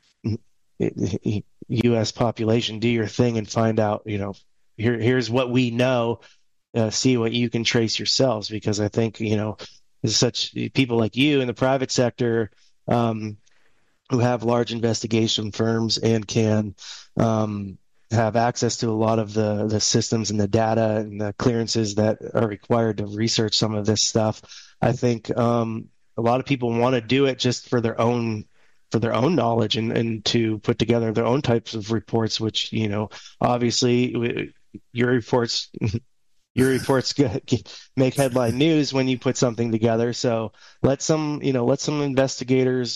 U.S. population, do your thing and find out, here's what we know, see what you can trace yourselves. Because I think, there's such people like you in the private sector who have large investigation firms and can have access to a lot of the systems and the data and the clearances that are required to research some of this stuff. I think a lot of people want to do it just for their own knowledge and to put together their own types of reports, which, obviously your reports make headline news when you put something together. So let some investigators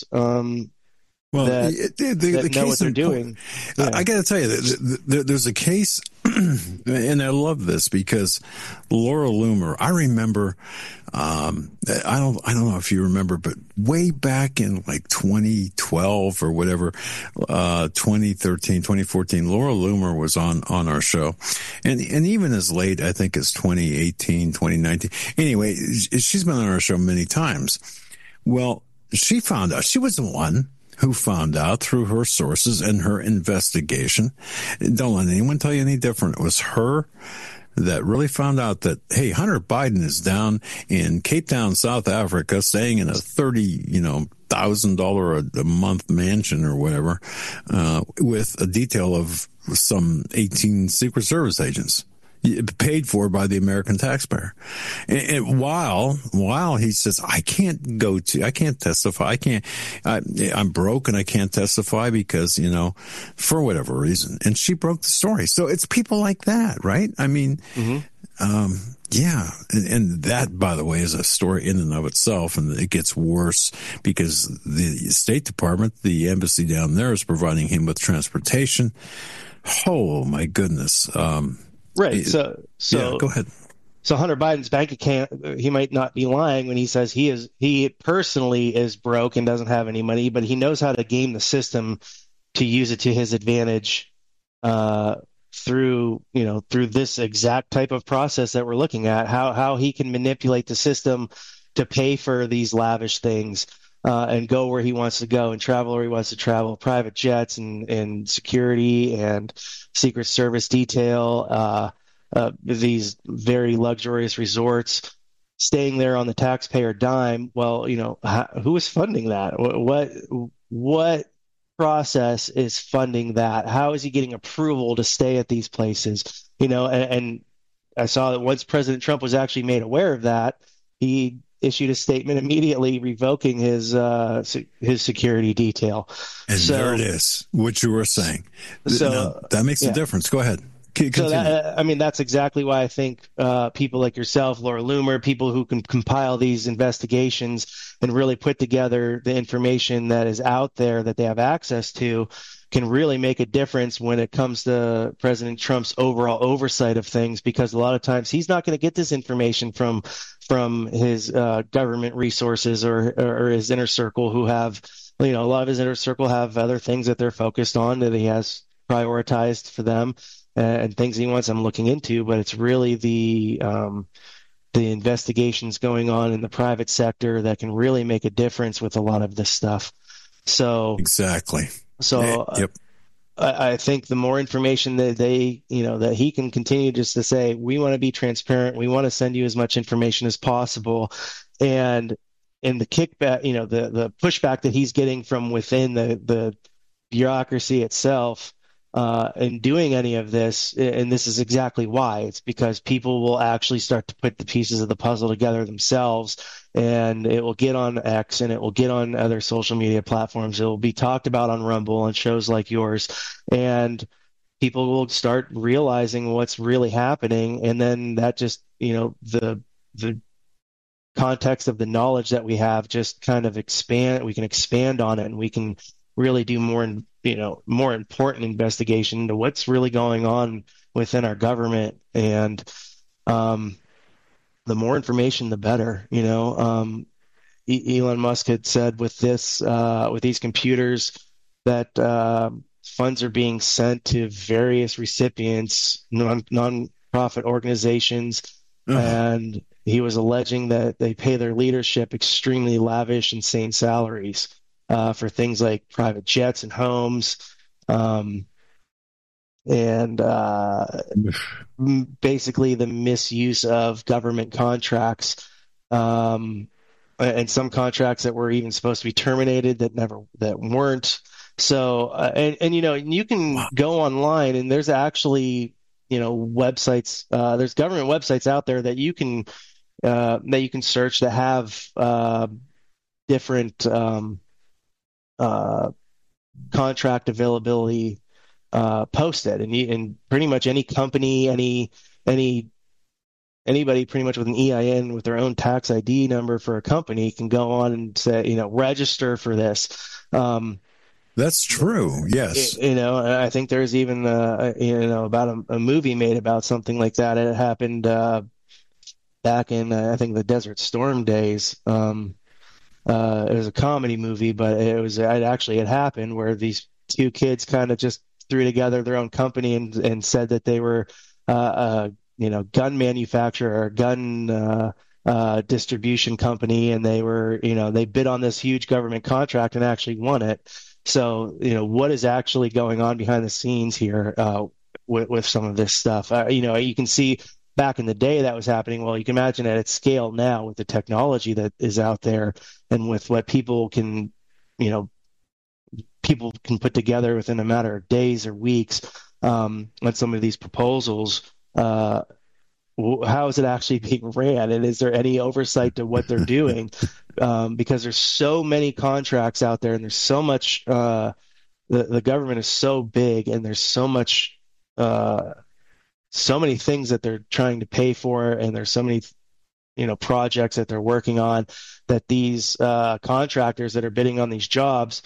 that know what they're doing. Yeah. I got to tell you, there's a case, and I love this because Laura Loomer. I remember, I don't know if you remember, but way back in like 2012 or whatever, 2013, 2014, Laura Loomer was on our show, and even as late, I think, as 2018, 2019. Anyway, she's been on our show many times. Well, she found out. She was the one who found out through her sources and her investigation. Don't let anyone tell you any different. It was her that really found out that, hey, Hunter Biden is down in Cape Town, South Africa, staying in a $30,000 a month mansion or whatever, with a detail of some 18 Secret Service agents, paid for by the American taxpayer. And while he says, I can't testify. I'm broke and I can't testify because, for whatever reason. And she broke the story. So it's people like that, right? I mean, yeah. And that, by the way, is a story in and of itself. And it gets worse because the State Department, the embassy down there, is providing him with transportation. Oh my goodness. Right. So yeah, go ahead. So Hunter Biden's bank account, he might not be lying when he says he personally is broke and doesn't have any money, but he knows how to game the system to use it to his advantage through this exact type of process that we're looking at, how he can manipulate the system to pay for these lavish things and go where he wants to go and travel where he wants to travel, private jets and security and Secret Service detail, these very luxurious resorts, staying there on the taxpayer dime. Well, who is funding that? What process is funding that? How is he getting approval to stay at these places? And I saw that once President Trump was actually made aware of that, he issued a statement immediately revoking his security detail. And there it is, what you were saying. So that makes a difference. Go ahead. Continue. So that's exactly why I think people like yourself, Laura Loomer, people who can compile these investigations and really put together the information that is out there that they have access to, can really make a difference when it comes to President Trump's overall oversight of things, because a lot of times he's not going to get this information from his government resources or his inner circle, who have, a lot of his inner circle have other things that they're focused on that he has prioritized for them and things he wants them looking into. But it's really the investigations going on in the private sector that can really make a difference with a lot of this stuff. So exactly. So yep. I think the more information that that he can continue just to say, we want to be transparent, we want to send you as much information as possible, and in the kickback, the pushback that he's getting from within the bureaucracy itself, in doing any of this, and this is exactly why. It's because people will actually start to put the pieces of the puzzle together themselves, and it will get on X and it will get on other social media platforms. It will be talked about on Rumble and shows like yours, and people will start realizing what's really happening. And then that just, the context of the knowledge that we have just kind of we can expand on it, and we can really do more important investigation into what's really going on within our government. And the more information, the better. Elon Musk had said with these computers that funds are being sent to various recipients, non-profit organizations, and he was alleging that they pay their leadership extremely lavish, insane salaries for things like private jets and homes, and basically the misuse of government contracts, and some contracts that were even supposed to be terminated that weren't. So you can go online, and there's actually websites. There's government websites out there that you can search that have different contract availability posted, and pretty much any company, anybody pretty much with an EIN with their own tax ID number for a company can go on and say, register for this. That's true. Yes. I think there's even about a movie made about something like that. It happened back in I think the Desert Storm days. It was a comedy movie, but it actually had happened where these two kids kind of just threw together their own company and said that they were, gun manufacturer or gun distribution company, and they bid on this huge government contract and actually won it. So, what is actually going on behind the scenes here with some of this stuff? You can see back in the day that was happening. Well, you can imagine at its scale now with the technology that is out there and with what people can put together within a matter of days or weeks on some of these proposals. How is it actually being ran, and is there any oversight to what they're doing? Because there's so many contracts out there, and there's so much. The government is so big, and there's so much, so many things that they're trying to pay for, and there's so many, projects that they're working on, that these contractors that are bidding on these jobs,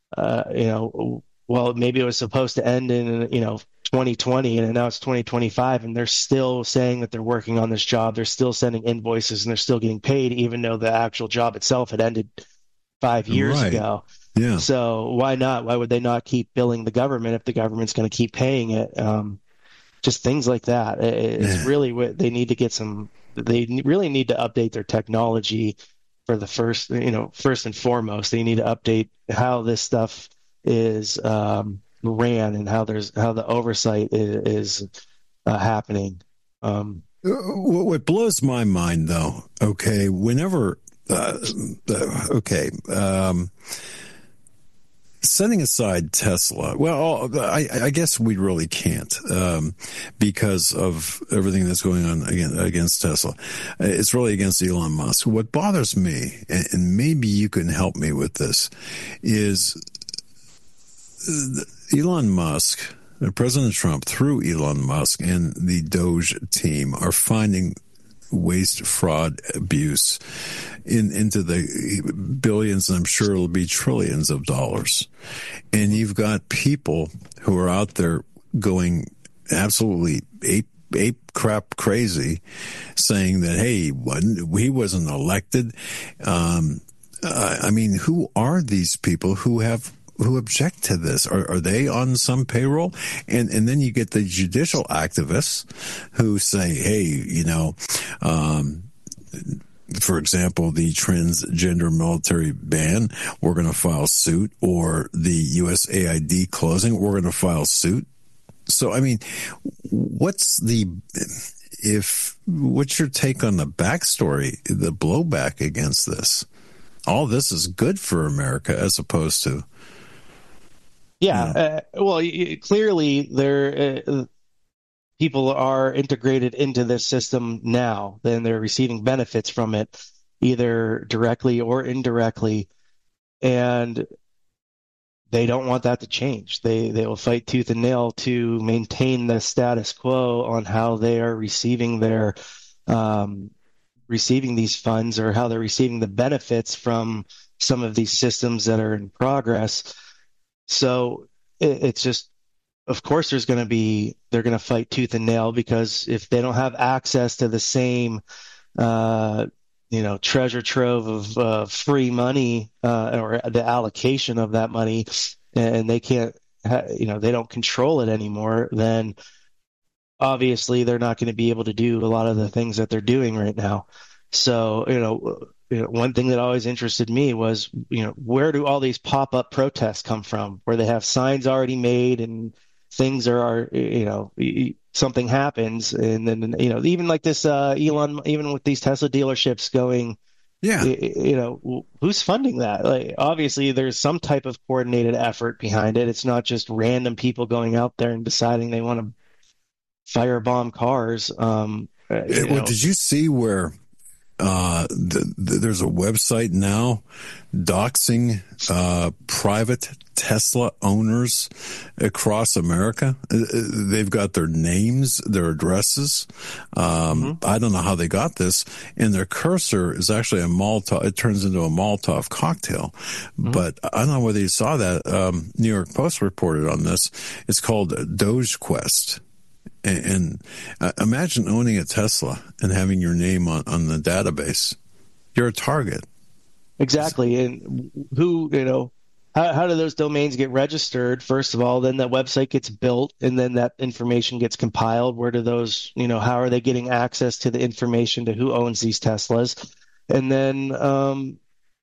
well, maybe it was supposed to end in 2020, and now it's 2025, and they're still saying that they're working on this job. They're still sending invoices, and they're still getting paid, even though the actual job itself had ended 5 years ago. Yeah. So why not? Why would they not keep billing the government if the government's going to keep paying it? Just things like that. It's really what they need to get some. They really need to update their technology for the first and foremost. They need to update how this stuff is ran and how the oversight is happening. What blows my mind, though, whenever setting aside Tesla, well, I guess we really can't because of everything that's going on against Tesla. It's really against Elon Musk. What bothers me, and maybe you can help me with this, is Elon Musk, President Trump, through Elon Musk and the Doge team, are finding waste, fraud, abuse into the billions, and I'm sure it'll be trillions of dollars. And you've got people who are out there going absolutely ape crap crazy, saying that, hey, he wasn't elected. I mean, who are these people who object to this? Are they on some payroll? And then you get the judicial activists who say, hey, for example, the transgender military ban, we're going to file suit, or the USAID closing, we're going to file suit. So, I mean, what's your take on the backstory, the blowback against this? All this is good for America as opposed to. Yeah. Clearly people are integrated into this system now, then they're receiving benefits from it, either directly or indirectly, and they don't want that to change. They will fight tooth and nail to maintain the status quo on how they are receiving receiving these funds, or how they're receiving the benefits from some of these systems that are in progress. So it's just, of course, they're going to fight tooth and nail, because if they don't have access to the same, treasure trove of free money, or the allocation of that money, and they can't, they don't control it anymore, then obviously they're not going to be able to do a lot of the things that they're doing right now. So, one thing that always interested me was, where do all these pop-up protests come from, where they have signs already made and things are something happens, and then, even like this Elon, even with these Tesla dealerships going, who's funding that? Like, obviously there's some type of coordinated effort behind it. It's not just random people going out there and deciding they want to firebomb cars. Did you see where there's a website now doxing private Tesla owners across America? They've got their names, their addresses. I don't know how they got this. And their cursor is actually a Molotov. It turns into a Molotov cocktail. But I don't know whether you saw that. New York Post reported on this. It's called DogeQuest. And imagine owning a Tesla and having your name on the database. You're a target. Exactly. And who, how do those domains get registered? First of all, then that website gets built, and then that information gets compiled. Where do those, how are they getting access to the information to who owns these Teslas? And then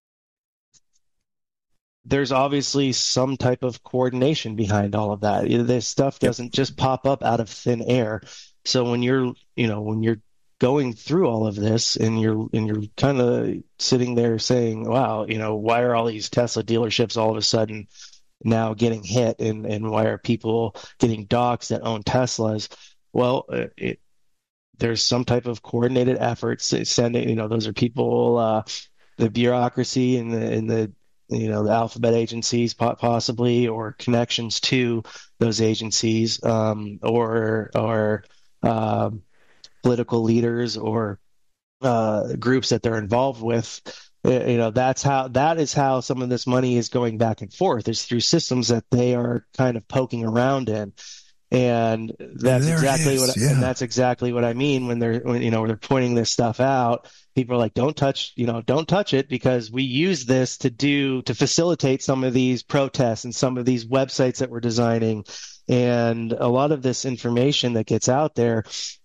there's obviously some type of coordination behind all of that. This stuff doesn't just pop up out of thin air. So when you're going through all of this and you're kind of sitting there saying, wow, why are all these Tesla dealerships all of a sudden now getting hit, and why are people getting doxxed that own Teslas? Well, there's some type of coordinated efforts sending, those are people, the bureaucracy and the the alphabet agencies possibly, or connections to those agencies, or political leaders or groups that they're involved with. That is how some of this money is going back and forth. It's through systems that they are kind of poking around in. And that's exactly what I mean when they're pointing this stuff out. People are like, don't touch it, because we use this to facilitate some of these protests and some of these websites that we're designing. And a lot of this information that gets out there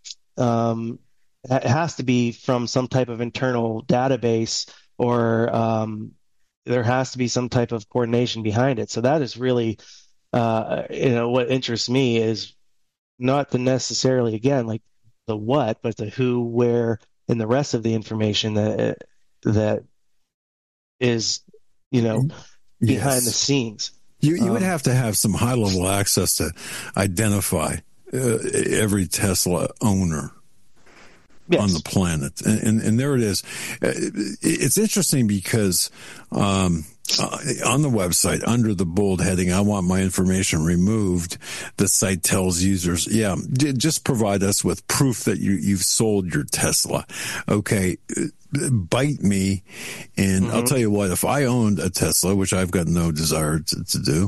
has to be from some type of internal database, or there has to be some type of coordination behind it. So that is really what interests me is not the necessarily, again, like the what, but the who, where, and the rest of the information that is, behind the scenes. You would have to have some high level access to identify every Tesla owner on the planet. And there it is. It's interesting because on the website, under the bold heading, I want my information removed, the site tells users, just provide us with proof that you've sold your Tesla. Okay, bite me. And I'll tell you what, if I owned a Tesla, which I've got no desire to do,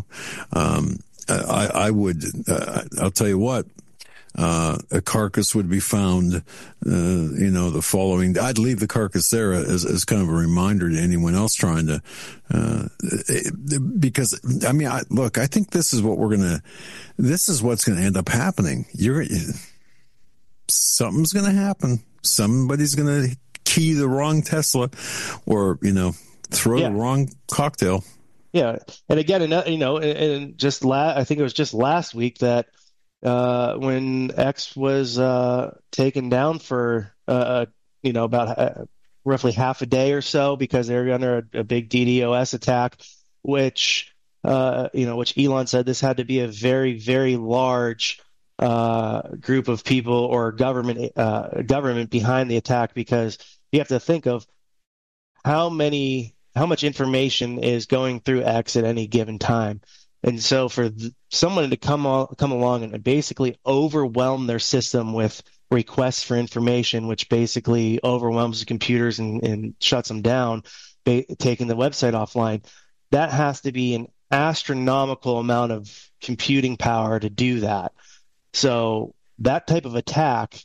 I would, I'll tell you what, a carcass would be found, the following. I'd leave the carcass there as kind of a reminder to anyone else trying to, because I think this is what's going to end up happening. Something's going to happen. Somebody's going to key the wrong Tesla, or, throw the wrong cocktail. Yeah. And again, I think it was just last week that, when X was taken down for about roughly half a day or so, because they were under a big DDoS attack, which Elon said this had to be a very, very large group of people or government behind the attack, because you have to think of how much information is going through X at any given time. And so for someone to come along and basically overwhelm their system with requests for information, which basically overwhelms the computers and shuts them down, taking the website offline, that has to be an astronomical amount of computing power to do that. So that type of attack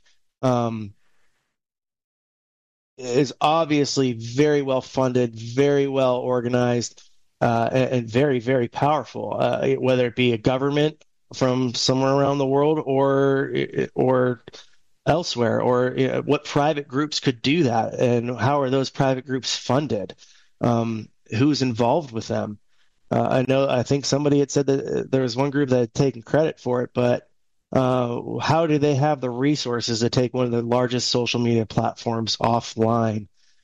is obviously very well funded, very well organized, and very, very powerful, whether it be a government from somewhere around the world or elsewhere, or what private groups could do that, and how are those private groups funded? Who's involved with them? I think somebody had said that there was one group that had taken credit for it, but how do they have the resources to take one of the largest social media platforms offline?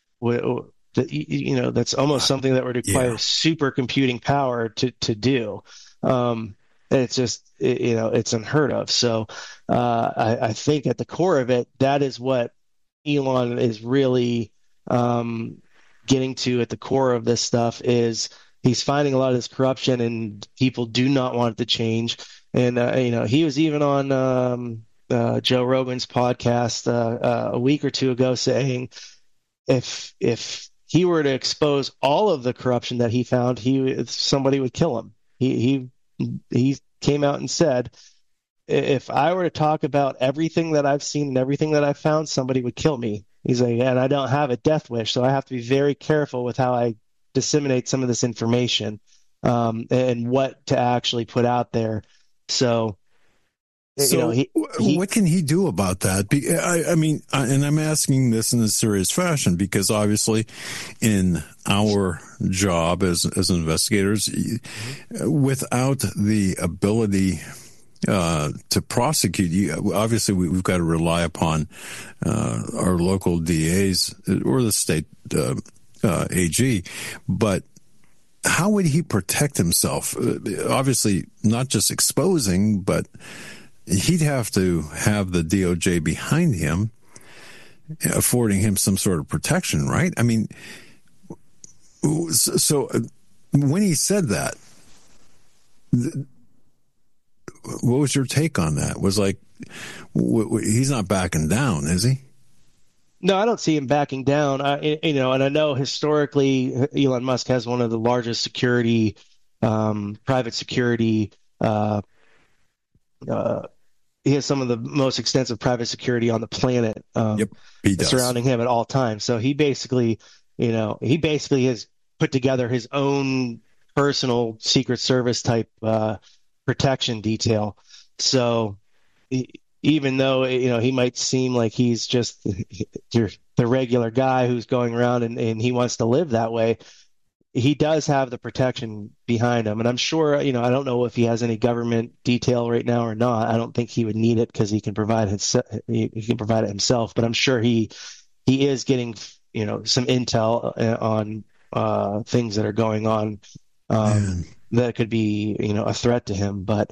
That's almost something that would require supercomputing power to do. And it's just, it's unheard of. So I think at the core of it, that is what Elon is really getting to at the core of this stuff, is he's finding a lot of this corruption, and people do not want it to change. And, he was even on Joe Rogan's podcast a week or two ago saying if he were to expose all of the corruption that he found, somebody would kill him. He came out and said, if I were to talk about everything that I've seen and everything that I've found, somebody would kill me. He's like, and I don't have a death wish, so I have to be very careful with how I disseminate some of this information. and what to actually put out there. So what can he do about that? I mean, and I'm asking this in a serious fashion because obviously in our job as investigators, without the ability to prosecute, obviously we've got to rely upon our local DAs or the state AG, but how would he protect himself? Obviously not just exposing, but he'd have to have the DOJ behind him, affording him some sort of protection, right? I mean, so when he said that, what was your take on that? Was like, he's not backing down, is he? No, I don't see him backing down. And I know historically Elon Musk has one of the largest security, private security, he has some of the most extensive private security on the planet surrounding him at all times. So he basically has put together his own personal Secret Service type protection detail. So even though he might seem like he's just the regular guy who's going around and he wants to live that way, he does have the protection behind him. And I'm sure, I don't know if he has any government detail right now or not. I don't think he would need it because he can provide it himself. But I'm sure he is getting, some intel on things that are going on that could be, a threat to him. But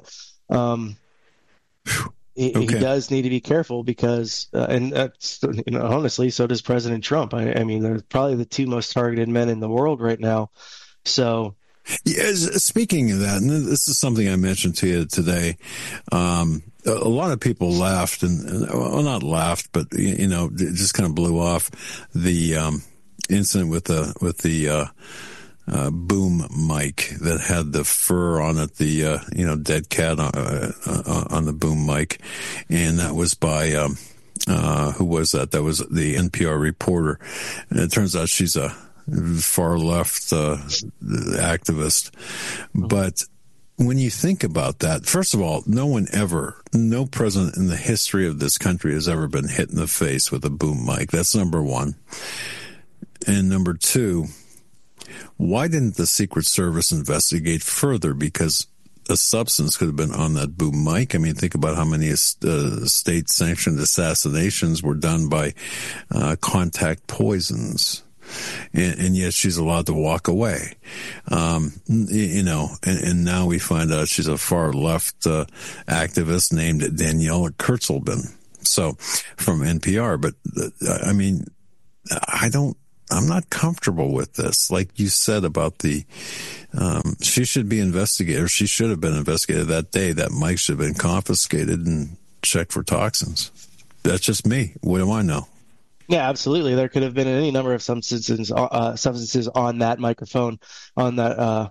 he does need to be careful because, honestly, so does President Trump. I mean, they're probably the two most targeted men in the world right now. So, speaking of that, and this is something I mentioned to you today. A lot of people laughed, not laughed, but it just kind of blew off the incident with the boom mic that had the fur on it, the dead cat on the boom mic, and that was by who was that? That was the NPR reporter, and it turns out she's a far left activist. But when you think about that, first of all, no president in the history of this country has ever been hit in the face with a boom mic. That's number one. And number two, why didn't the Secret Service investigate further? Because a substance could have been on that boom mic. I mean, think about how many state-sanctioned assassinations were done by contact poisons. And yet she's allowed to walk away. And now we find out she's a far left activist named Danielle Kurtzleben. So from NPR. But I mean, I'm not comfortable with this. Like you said about she should be investigated, or she should have been investigated that day. That mic should have been confiscated and checked for toxins. That's just me. What do I know? Yeah, absolutely. There could have been any number of substances on that microphone, on that.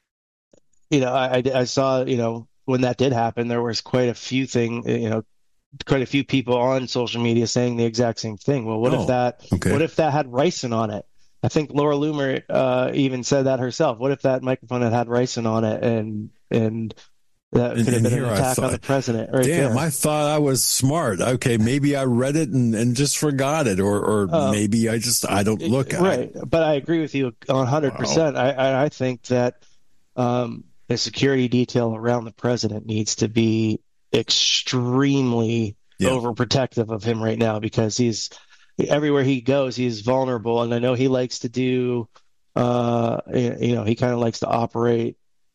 I saw, when that did happen, there was quite a few people on social media saying the exact same thing. Well, what if that had ricin on it? I think Laura Loomer even said that herself. What if that microphone had ricin on it and that could have been an attack on the president? Right damn, there. I thought I was smart. Okay, maybe I read it and just forgot it, or maybe I don't look at it. Right, but I agree with you 100%. Wow. I think that the security detail around the president needs to be extremely overprotective of him right now, because he's everywhere he goes, he's vulnerable. And I know he likes to do, he kind of likes to operate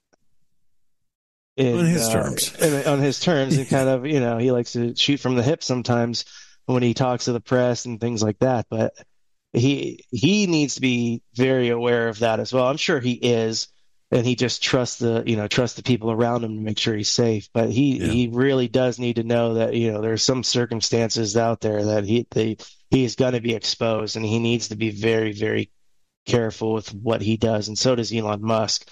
on his terms, and kind of, he likes to shoot from the hip sometimes when he talks to the press and things like that. But he needs to be very aware of that as well. I'm sure he is. And he just trusts the people around him to make sure he's safe. But he really does need to know that, there's some circumstances out there that he is going to be exposed, and he needs to be very, very careful with what he does. And so does Elon Musk.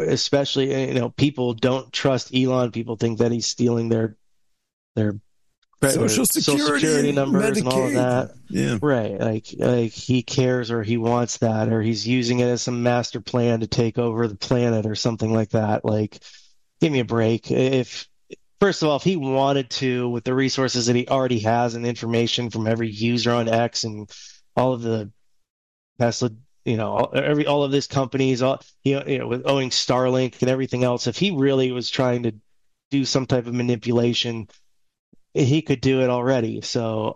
Especially, people don't trust Elon. People think that he's stealing their Social Security numbers, Medicaid, and all of that. Yeah. Right. Like he cares, or he wants that, or he's using it as some master plan to take over the planet or something like that. Like, give me a break. First of all, if he wanted to, with the resources that he already has and information from every user on X and all of the Tesla, all of these companies, with owning Starlink and everything else, if he really was trying to do some type of manipulation, he could do it already. So,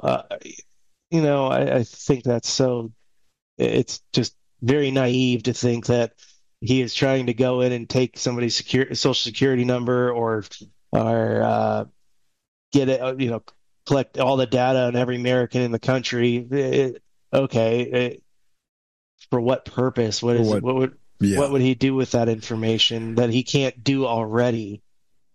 I think it's just very naive to think that he is trying to go in and take somebody's social security number or get it, collect all the data on every American in the country. For what purpose? What would he do with that information that he can't do already?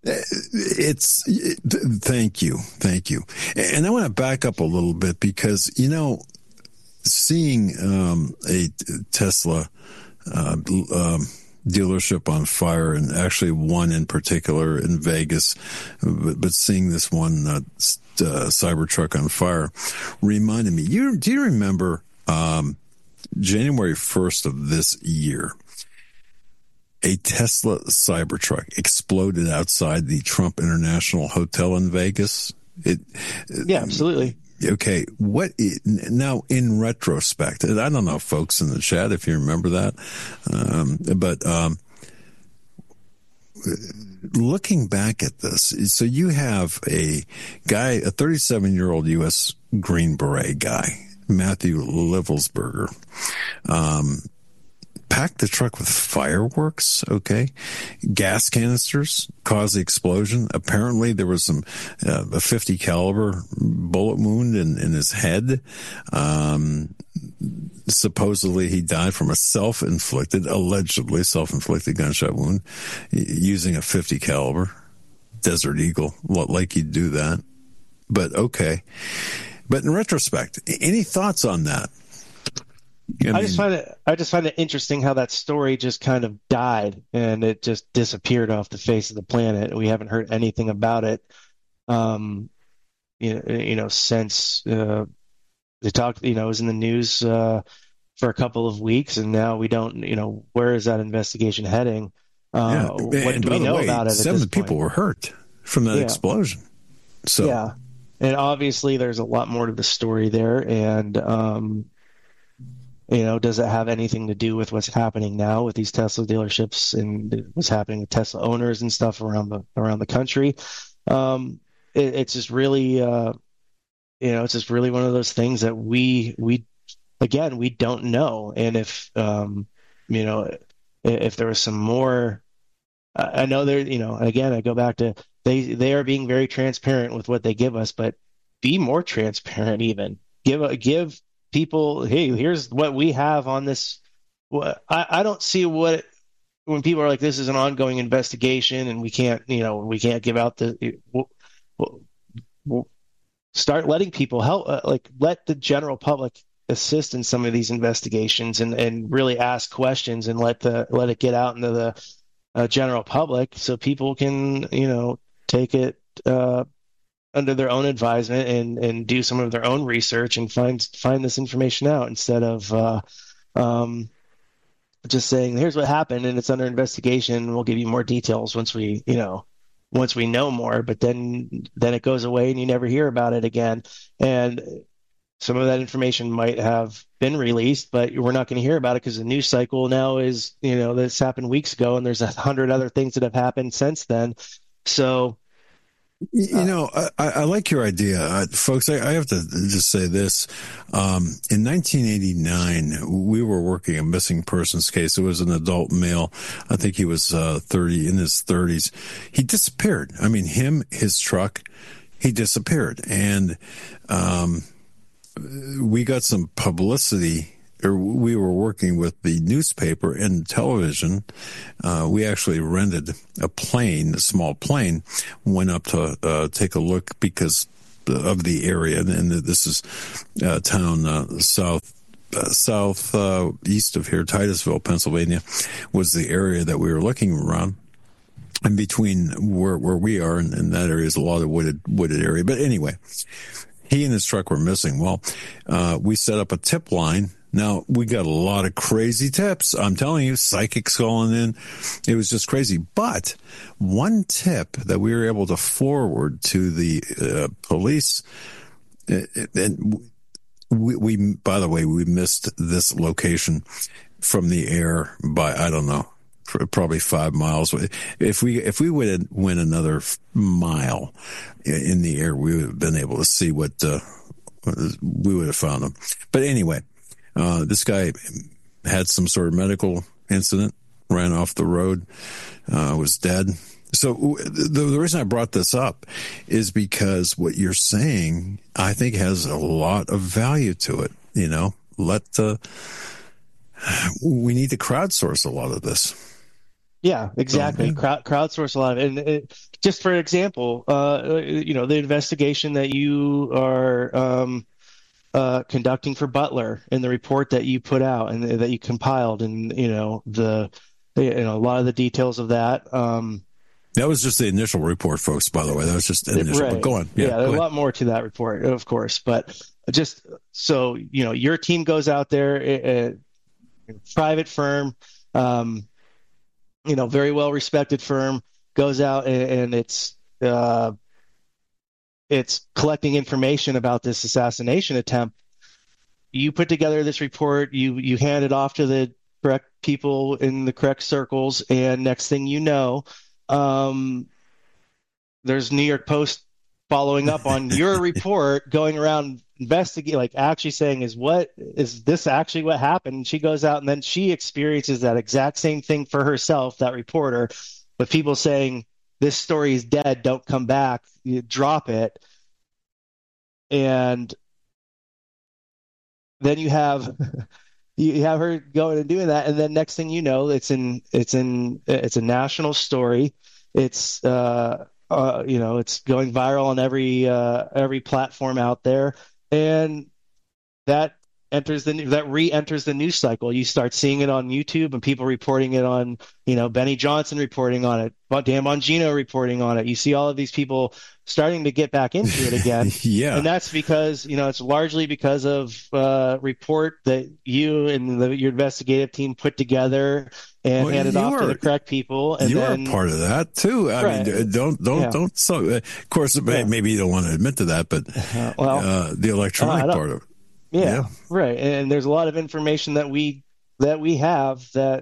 Thank you. And I want to back up a little bit because, seeing a Tesla dealership on fire, and actually one in particular in Vegas, but seeing this one Cybertruck on fire reminded me, do you remember January 1st of this year, a Tesla Cybertruck exploded outside the Trump International Hotel in Vegas? Yeah, absolutely. Okay, now in retrospect, I don't know, folks in the chat, if you remember that, but looking back at this, so you have a guy, a 37-year-old U.S. Green Beret guy, Matthew Livelsberger, packed the truck with fireworks, okay? Gas canisters caused the explosion. Apparently there was a 50 caliber bullet wound in his head. Supposedly he died from a allegedly self-inflicted gunshot wound using a 50 caliber Desert Eagle. Like you'd do that. But okay. But in retrospect, any thoughts on that? I just find it interesting how that story just kind of died and it just disappeared off the face of the planet. We haven't heard anything about it, since they talked. It was in the news for a couple of weeks, and now we don't. Where is that investigation heading? What do we know about it? 7 people were hurt from that explosion. So yeah, and obviously there's a lot more to the story there, and does it have anything to do with what's happening now with these Tesla dealerships and what's happening with Tesla owners and stuff around the country? It's just really, it's just really one of those things that we don't know. And if there was some more, I know there, again, I go back to they are being very transparent with what they give us, but be more transparent. Even give people, hey, here's what we have on this. I don't see when people are like, this is an ongoing investigation and we can't give out we'll start letting people help, let the general public assist in some of these investigations and really ask questions and let it get out into the general public so people can, take it, under their own advisement and do some of their own research and find this information out instead of just saying, here's what happened and it's under investigation and we'll give you more details once we know more, but then it goes away and you never hear about it again. And some of that information might have been released, but we're not going to hear about it because the news cycle now is, this happened weeks ago and there's 100 other things that have happened since then. So, I like your idea, folks. I have to just say this. In 1989, we were working a missing persons case. It was an adult male. I think he was in his 30s. He disappeared. I mean, his truck, he disappeared. And we got some publicity. Or we were working with the newspaper and television. We actually rented a small plane, went up to take a look because of the area. And this is town south east of here, Titusville, Pennsylvania, was the area that we were looking around. in between where we are and that area is a lot of wooded area. But anyway, he and his truck were missing. Well, we set up a tip line. Now, we got a lot of crazy tips. I'm telling you, psychics calling in. It was just crazy. But one tip that we were able to forward to the police, and we by the way, we missed this location from the air by, I don't know, probably 5 miles. If we would went another mile in the air, we would have been able to see what we would have found them. But anyway, this guy had some sort of medical incident, ran off the road, was dead. So the reason I brought this up is because what you're saying, I think, has a lot of value to it. You know, we need to crowdsource a lot of this. Yeah, exactly. Crowdsource a lot of it. And just for example, the investigation that you are conducting for Butler and the report that you put out and that you compiled, and a lot of the details of that. That was just the initial report, folks, by the way. That was just initial. Right. But go on. Yeah, there's a lot more to that report, of course. But just so your team goes out there, a private firm, very well respected firm, goes out and it's collecting information about this assassination attempt. You put together this report, you hand it off to the correct people in the correct circles, and next thing you know, there's New York Post following up on your report, going around investigating, like actually saying, is this actually what happened? And she goes out and then she experiences that exact same thing for herself, that reporter, with people saying, this story is dead, don't come back, you drop it. And then you have her going and doing that, and then next thing you know, it's a national story. It's it's going viral on every platform out there, and that re-enters the news cycle. You start seeing it on YouTube and people reporting it on, Benny Johnson reporting on it, Dan Bongino reporting on it. You see all of these people starting to get back into it again. Yeah. And that's because, it's largely because of report that you and your investigative team put together and handed off to the correct people. And you are part of that too. I mean, don't. So, of course, maybe you don't want to admit to that, but the electronic part of it. Yeah, right. And there's a lot of information that we have that,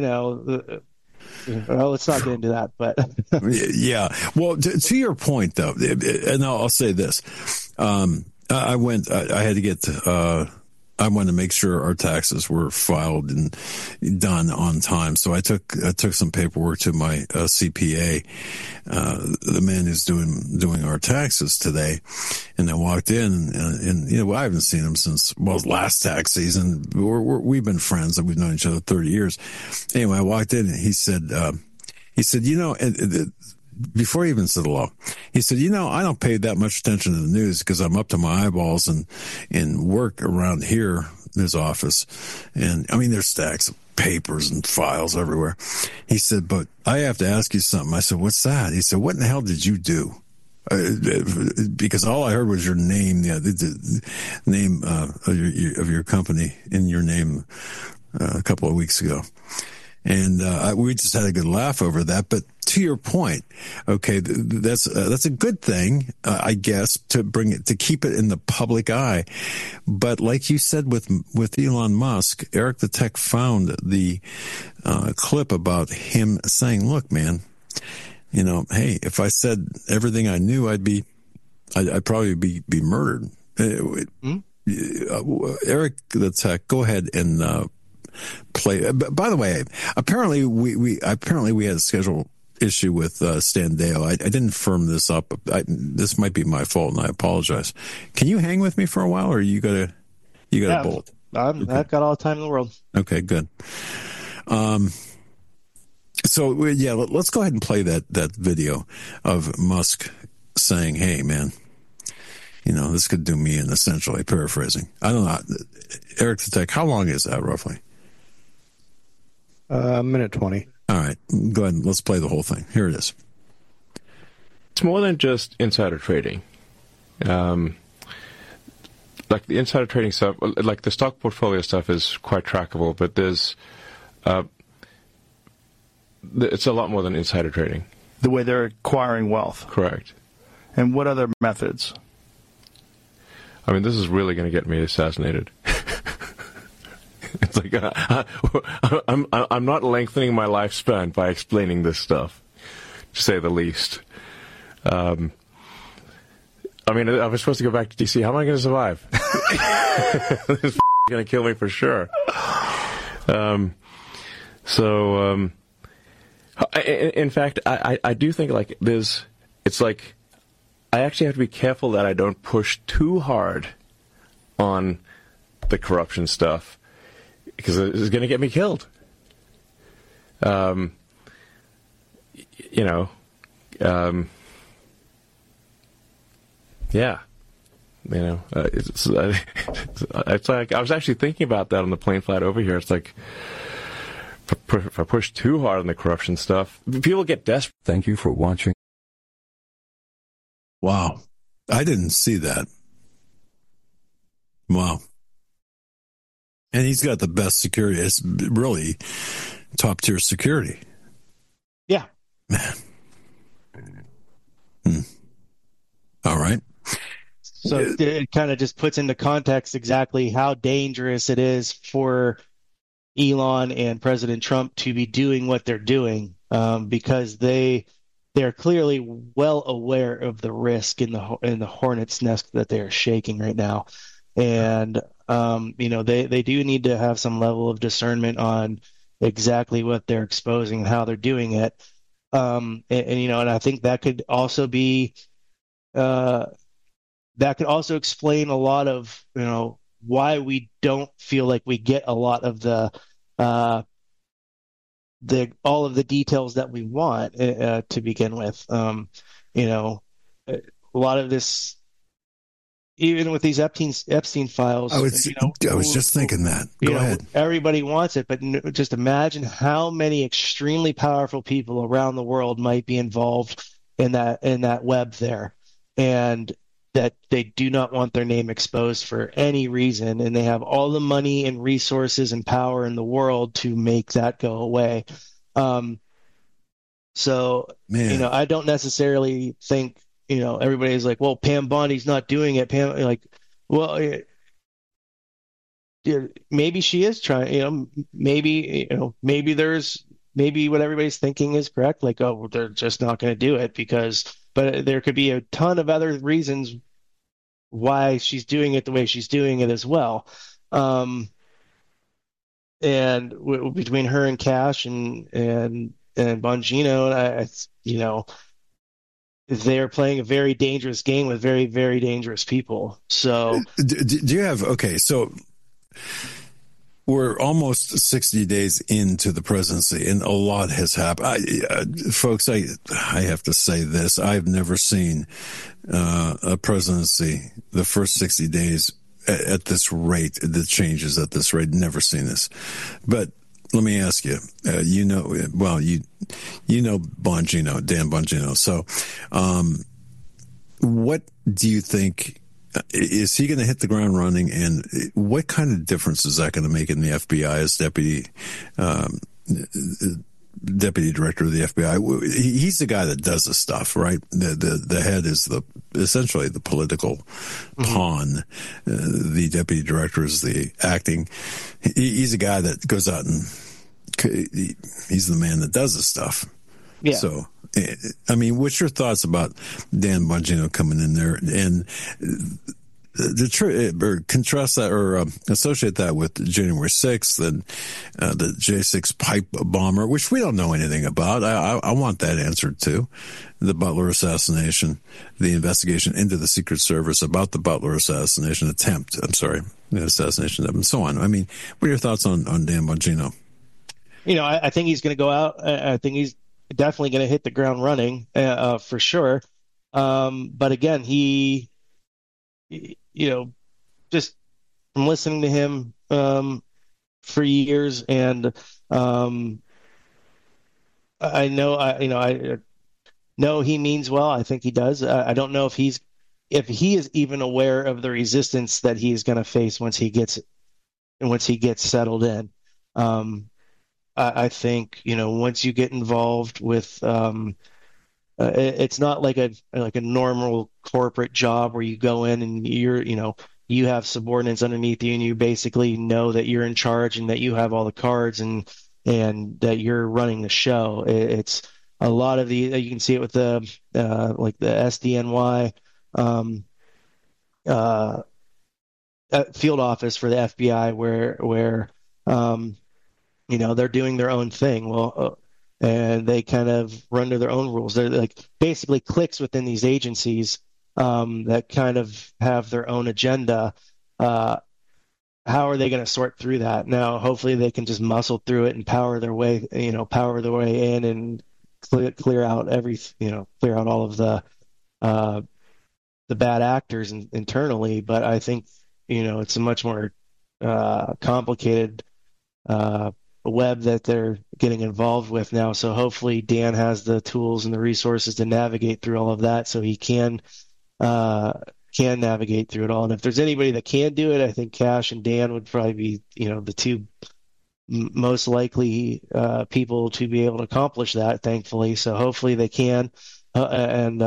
let's not get into that, but yeah. Well, to your point though, and I'll say this. I wanted to make sure our taxes were filed and done on time. So I took some paperwork to my CPA, the man who's doing our taxes today. And I walked in and I haven't seen him since, last tax season. We've been friends and we've known each other 30 years. Anyway, I walked in and he said, before he even said hello, he said, I don't pay that much attention to the news because I'm up to my eyeballs in work around here, his office. And I mean, there's stacks of papers and files everywhere. He said, but I have to ask you something. I said, what's that? He said, what in the hell did you do? Because all I heard was your name, the name of your company in your name a couple of weeks ago. And we just had a good laugh over that. But to your point, okay, that's a good thing, I guess, to keep it in the public eye. But like you said with Elon Musk, Eric the Tech found the clip about him saying, "Look, man, hey, if I said everything I knew, I'd probably be murdered." Mm-hmm. Eric the Tech, go ahead and play. By the way, apparently we had a schedule issue with Stan Dale. I didn't firm this up. This might be my fault, and I apologize. Can you hang with me for a while, or you got a bullet? I've got all the time in the world. Okay, good. So let's go ahead and play that video of Musk saying, "Hey, man, this could do me in," essentially paraphrasing. I don't know, Eric the Tech. How long is that roughly? Minute 20. All All right, go ahead. Let's play the whole thing. Here it is. It's more than just insider trading. Like the insider trading stuff, like the stock portfolio stuff is quite trackable, but it's a lot more than insider trading. The way they're acquiring wealth. Correct. And what other methods? I mean, this is really going to get me assassinated. It's like I'm not lengthening my lifespan by explaining this stuff, to say the least. I mean, I was supposed to go back to DC. How am I going to survive? This is going to kill me for sure. In fact, I do think like it's like I actually have to be careful that I don't push too hard on the corruption stuff because it's going to get me killed. Yeah. It's like I was actually thinking about that on the plane flight over here. It's like if I push too hard on the corruption stuff, people get desperate. Thank you for watching. Wow. I didn't see that. Wow. And he's got the best security. It's really top tier security. Yeah. Man. All right. So it kind of just puts into context exactly how dangerous it is for Elon and President Trump to be doing what they're doing, because they're clearly well aware of the risk in the hornet's nest that they are shaking right now, and they do need to have some level of discernment on exactly what they're exposing and how they're doing it, and I think that could also be. That could also explain a lot of, why we don't feel like we get a lot of all of the details that we want to begin with. A lot of this, even with these Epstein files. I was just thinking that. Go ahead. Everybody wants it, but just imagine how many extremely powerful people around the world might be involved in that web there. And that they do not want their name exposed for any reason, and they have all the money and resources and power in the world to make that go away. So, I don't necessarily think, everybody's like, well, Pam Bondi's not doing it. Maybe she is trying, maybe what everybody's thinking is correct. Like, oh, they're just not going to do it but there could be a ton of other reasons why she's doing it the way she's doing it as well. And between her and Cash and Bongino, they're playing a very dangerous game with very, very dangerous people. So do you have, so we're almost 60 days into the presidency, and a lot has happened. Folks, I have to say this. I've never seen a presidency, the first 60 days, at this rate, the changes at this rate. Never seen this. But let me ask you, you know Bongino, Dan Bongino. So what do you think? Is he going to hit the ground running, and what kind of difference is that going to make in the FBI as deputy director of the FBI? He's the guy that does the stuff, right? The head is essentially the political pawn. The deputy director is the acting. He's a guy that goes out and he's the man that does the stuff. Yeah. So, I mean, what's your thoughts about Dan Bongino coming in there and contrast that or associate that with January 6th and the J6 pipe bomber, which we don't know anything about. I want that answered too. The Butler assassination, the investigation into the Secret Service about the Butler assassination attempt. The assassination attempt and so on. I mean, what are your thoughts on Dan Bongino? I think he's going to go out. I think he's definitely going to hit the ground running for sure. But again, he, just from listening to him for years and I know he means well. I think he does. I don't know if he is even aware of the resistance that he's going to face once he gets settled in. I think, once you get involved with, it's not like a normal corporate job where you go in and you have subordinates underneath you and you basically know that you're in charge and that you have all the cards and that you're running the show. It's a lot of you can see it with the SDNY field office for the FBI where they're doing their own thing. Well, and they kind of run to their own rules. They're like basically cliques within these agencies that kind of have their own agenda. How are they going to sort through that? Now, hopefully they can just muscle through it and power their way in and clear out all of the bad actors internally. But I think, it's a much more complicated web that they're getting involved with now. So hopefully Dan has the tools and the resources to navigate through all of that, so he can navigate through it all. And if there's anybody that can do it, I think Cash and Dan would probably be, the two most likely people to be able to accomplish that, thankfully. So hopefully they can. Like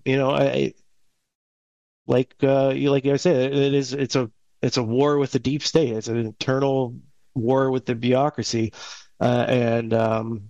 I said, it's a war with the deep state. It's an internal war with the bureaucracy, and the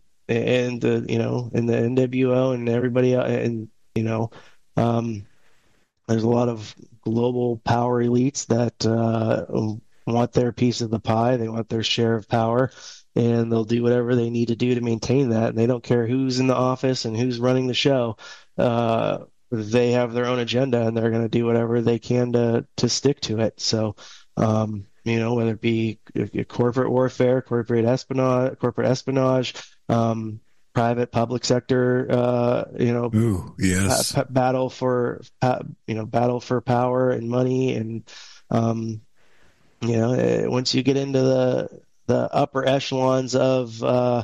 NWO and everybody, and there's a lot of global power elites that want their piece of the pie. They want their share of power, and they'll do whatever they need to do to maintain that. And they don't care who's in the office and who's running the show. They have their own agenda, and they're going to do whatever they can to stick to it. So, whether it be corporate warfare, corporate espionage, private public sector, Ooh, yes. battle for power and money, and once you get into the upper echelons of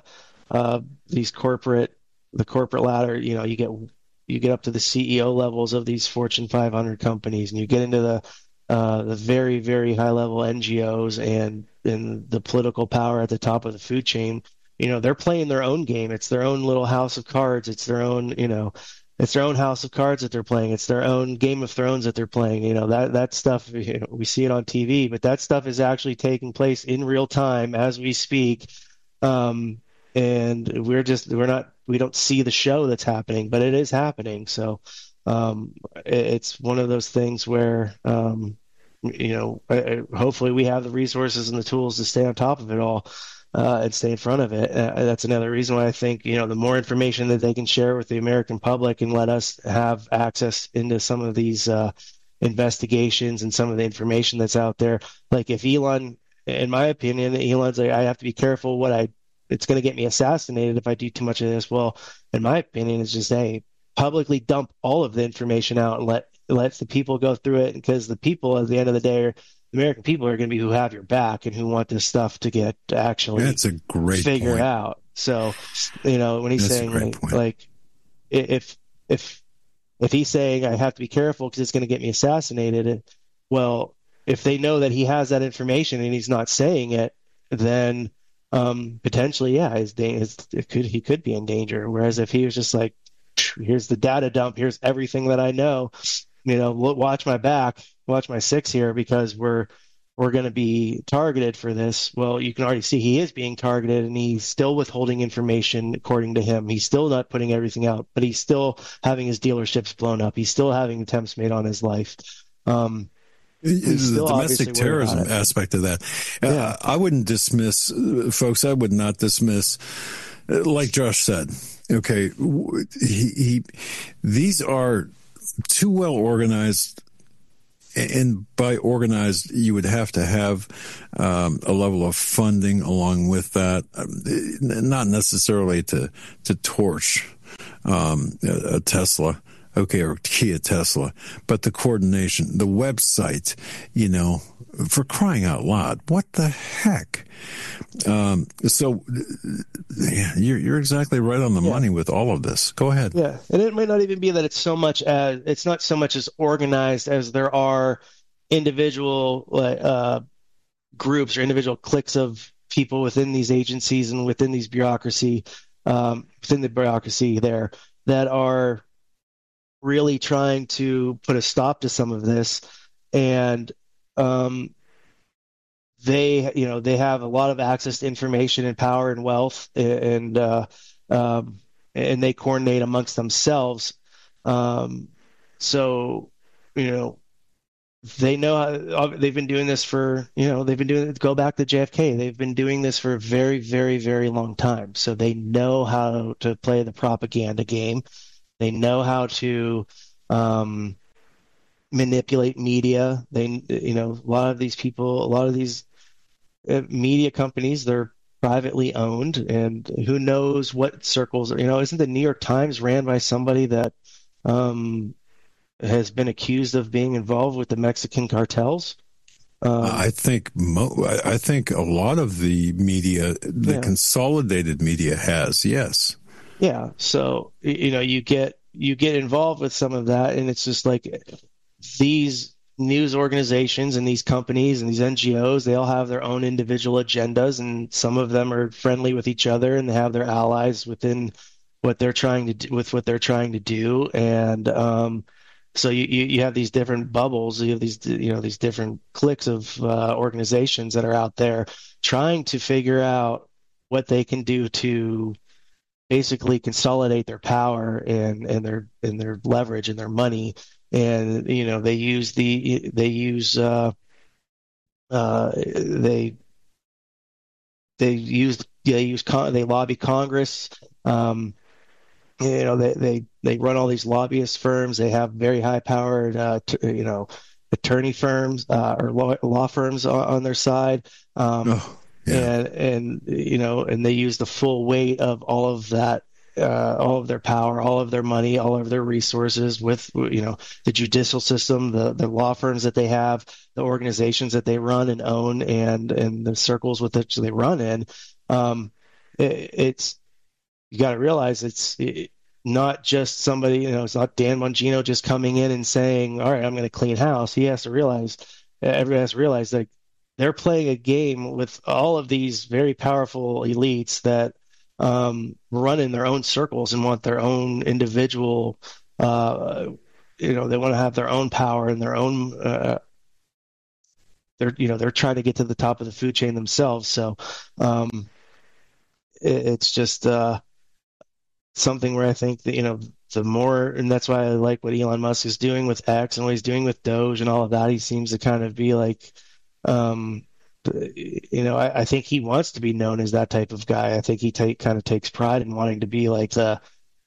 the corporate ladder, you get up to the CEO levels of these Fortune 500 companies, and you get into the very, very high level NGOs and the political power at the top of the food chain. They're playing their own game. It's their own little house of cards. It's their own, it's their own house of cards that they're playing. It's their own Game of Thrones that they're playing. That stuff, we see it on TV, but that stuff is actually taking place in real time as we speak. And we don't see the show that's happening, but it is happening. So, it's one of those things where, hopefully we have the resources and the tools to stay on top of it all, and stay in front of it. That's another reason why I think, the more information that they can share with the American public and let us have access into some of these investigations and some of the information that's out there. Like if Elon, in my opinion, Elon's like, I have to be careful it's going to get me assassinated if I do too much of this. Well, in my opinion, it's just, publicly dump all of the information out and let the people go through it, because the people at the end of the day, the American people, are going to be who have your back and who want this stuff to get actually That's a great figured point. out. So, when he's That's saying if he's saying I have to be careful because it's going to get me assassinated, well, if they know that he has that information and he's not saying it, then potentially, he could be in danger. Whereas if he was just like, here's the data dump, here's everything that I know, watch my back, watch my six here, because we're going to be targeted for this. Well, you can already see he is being targeted, and he's still withholding information according to him. He's still not putting everything out, but he's still having his dealerships blown up. He's still having attempts made on his life. The domestic terrorism aspect of that. I wouldn't dismiss, folks, I would not dismiss, like Josh said, okay, these are too well organized, and by organized, you would have to have a level of funding along with that, not necessarily to torch a Tesla, okay, or Kia Tesla, but the coordination, the website, for crying out loud. What the heck? So you're exactly right on the money with all of this. Go ahead. Yeah. And it might not even be that it's not so much as organized as there are individual groups or individual cliques of people within these agencies and within these bureaucracy, within the bureaucracy there, that are really trying to put a stop to some of this. And they have a lot of access to information and power and wealth, and they coordinate amongst themselves. So, they know how, they've been doing this for, go back to JFK. They've been doing this for a very, very, very long time. So they know how to play the propaganda game. They know how to manipulate media. A lot of these people, a lot of these media companies, they're privately owned, and who knows what circles, isn't the New York Times ran by somebody that has been accused of being involved with the Mexican cartels? I think a lot of the media, the consolidated media, has, yes. Yeah. So you get involved with some of that, and it's just like these news organizations and these companies and these NGOs, they all have their own individual agendas, and some of them are friendly with each other, and they have their allies within what they're trying to do, and so you have these different bubbles, you have these these different cliques of organizations that are out there trying to figure out what they can do to basically consolidate their power and their leverage and their money. And they lobby Congress. They run all these lobbyist firms. They have very high powered attorney firms or law firms on their side. And they use the full weight of all of that, all of their power, all of their money, all of their resources with, the judicial system, the law firms that they have, the organizations that they run and own, and the circles with which they run in. You got to realize it's not just somebody, it's not Dan Bongino just coming in and saying, all right, I'm going to clean house. Everybody has to realize that they're playing a game with all of these very powerful elites that run in their own circles and want their own individual, they want to have their own power and their own, they're trying to get to the top of the food chain themselves. So it's just something where I think that, the more, and that's why I like what Elon Musk is doing with X and what he's doing with Doge and all of that. He seems to kind of be like, I think he wants to be known as that type of guy. I think he kind of takes pride in wanting to be like I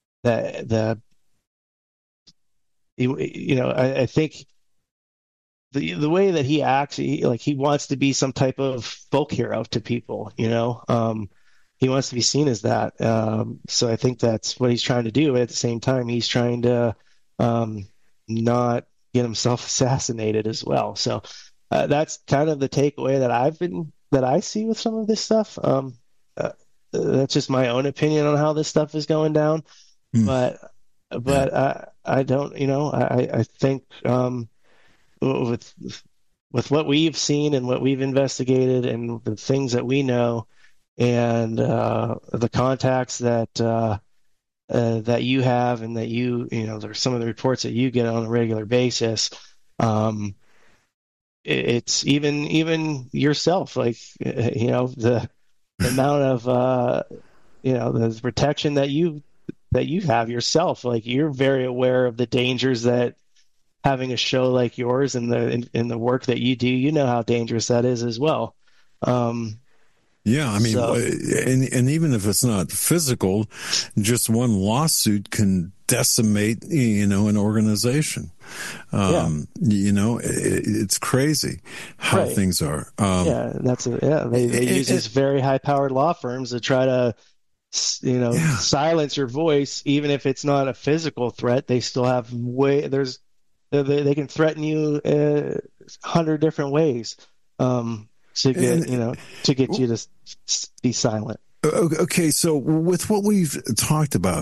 think the way that he acts, he wants to be some type of folk hero to people, he wants to be seen as that. So I think that's what he's trying to do. But at the same time, he's trying to not get himself assassinated as well. So that's kind of the takeaway that I see with some of this stuff. That's just my own opinion on how this stuff is going down. But I don't, I think with what we've seen and what we've investigated and the things that we know, and the contacts that you have, and that there's some of the reports that you get on a regular basis. It's even yourself, the amount of the protection that you have yourself. You're very aware of the dangers that having a show like yours and the work that you do. How dangerous that is as well. Yeah, I mean, and even if it's not physical, just one lawsuit can decimate, an organization. It's crazy how things are. They use these very high-powered law firms to try to, silence your voice, even if it's not a physical threat. They still have they can threaten you 100 different ways. to get you to be silent. Okay, so with what we've talked about,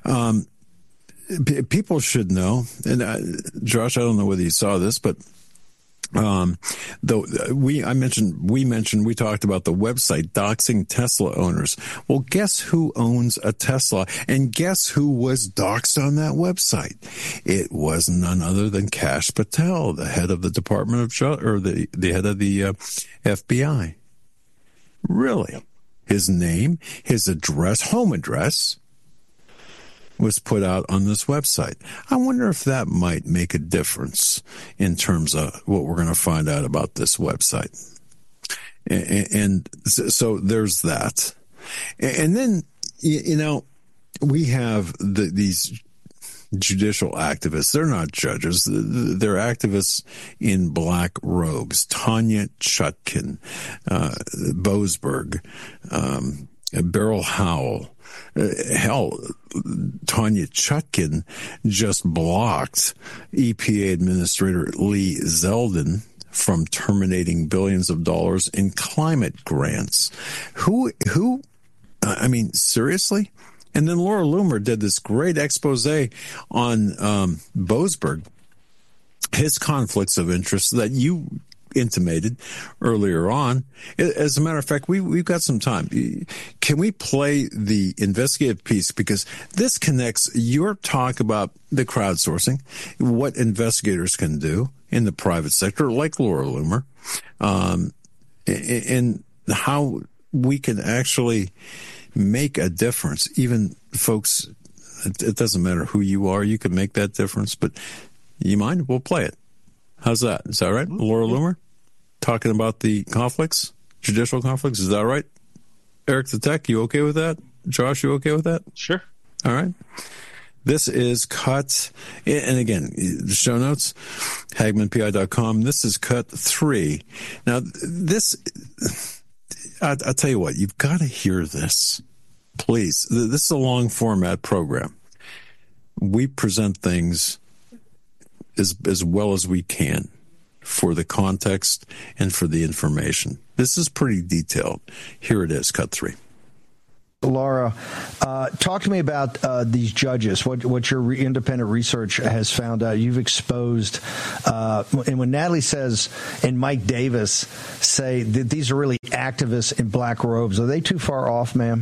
people should know, and Josh, I don't know whether you saw this, but we talked about the website doxing Tesla owners. Well, guess who owns a Tesla, and guess who was doxed on that website? It was none other than Kash Patel, the head of the Department of the head of the FBI. Really? His name, his address, home address, was put out on this website. I wonder if that might make a difference in terms of what we're going to find out about this website. And so there's that. And then, we have these judicial activists. They're not judges. They're activists in black robes. Tanya Chutkan, Boasberg, Beryl Howell. Hell, Tanya Chutkan just blocked EPA Administrator Lee Zeldin from terminating billions of dollars in climate grants. Who, seriously? And then Laura Loomer did this great expose on Boasberg, his conflicts of interest that you intimated earlier on. As a matter of fact, we've got some time. Can we play the investigative piece? Because this connects your talk about the crowdsourcing, what investigators can do in the private sector, like Laura Loomer, and how we can actually make a difference. Even folks, it doesn't matter who you are, you can make that difference. But you mind? We'll play it. How's that? Is that right? Laura Loomer talking about the conflicts, judicial conflicts. Is that right? Eric the Tech, you okay with that? Josh, you okay with that? Sure. All right. This is cut, and again, the show notes, HagmannPI.com. This is cut 3. Now, this, I'll tell you what, you've got to hear this. Please. This is a long format program. We present things as well as we can for the context and for the information. This is pretty detailed. Here it is, cut 3. Laura, talk to me about these judges, what your independent research has found out. You've exposed, and when Natalie says and Mike Davis say that these are really activists in black robes, are they too far off, ma'am?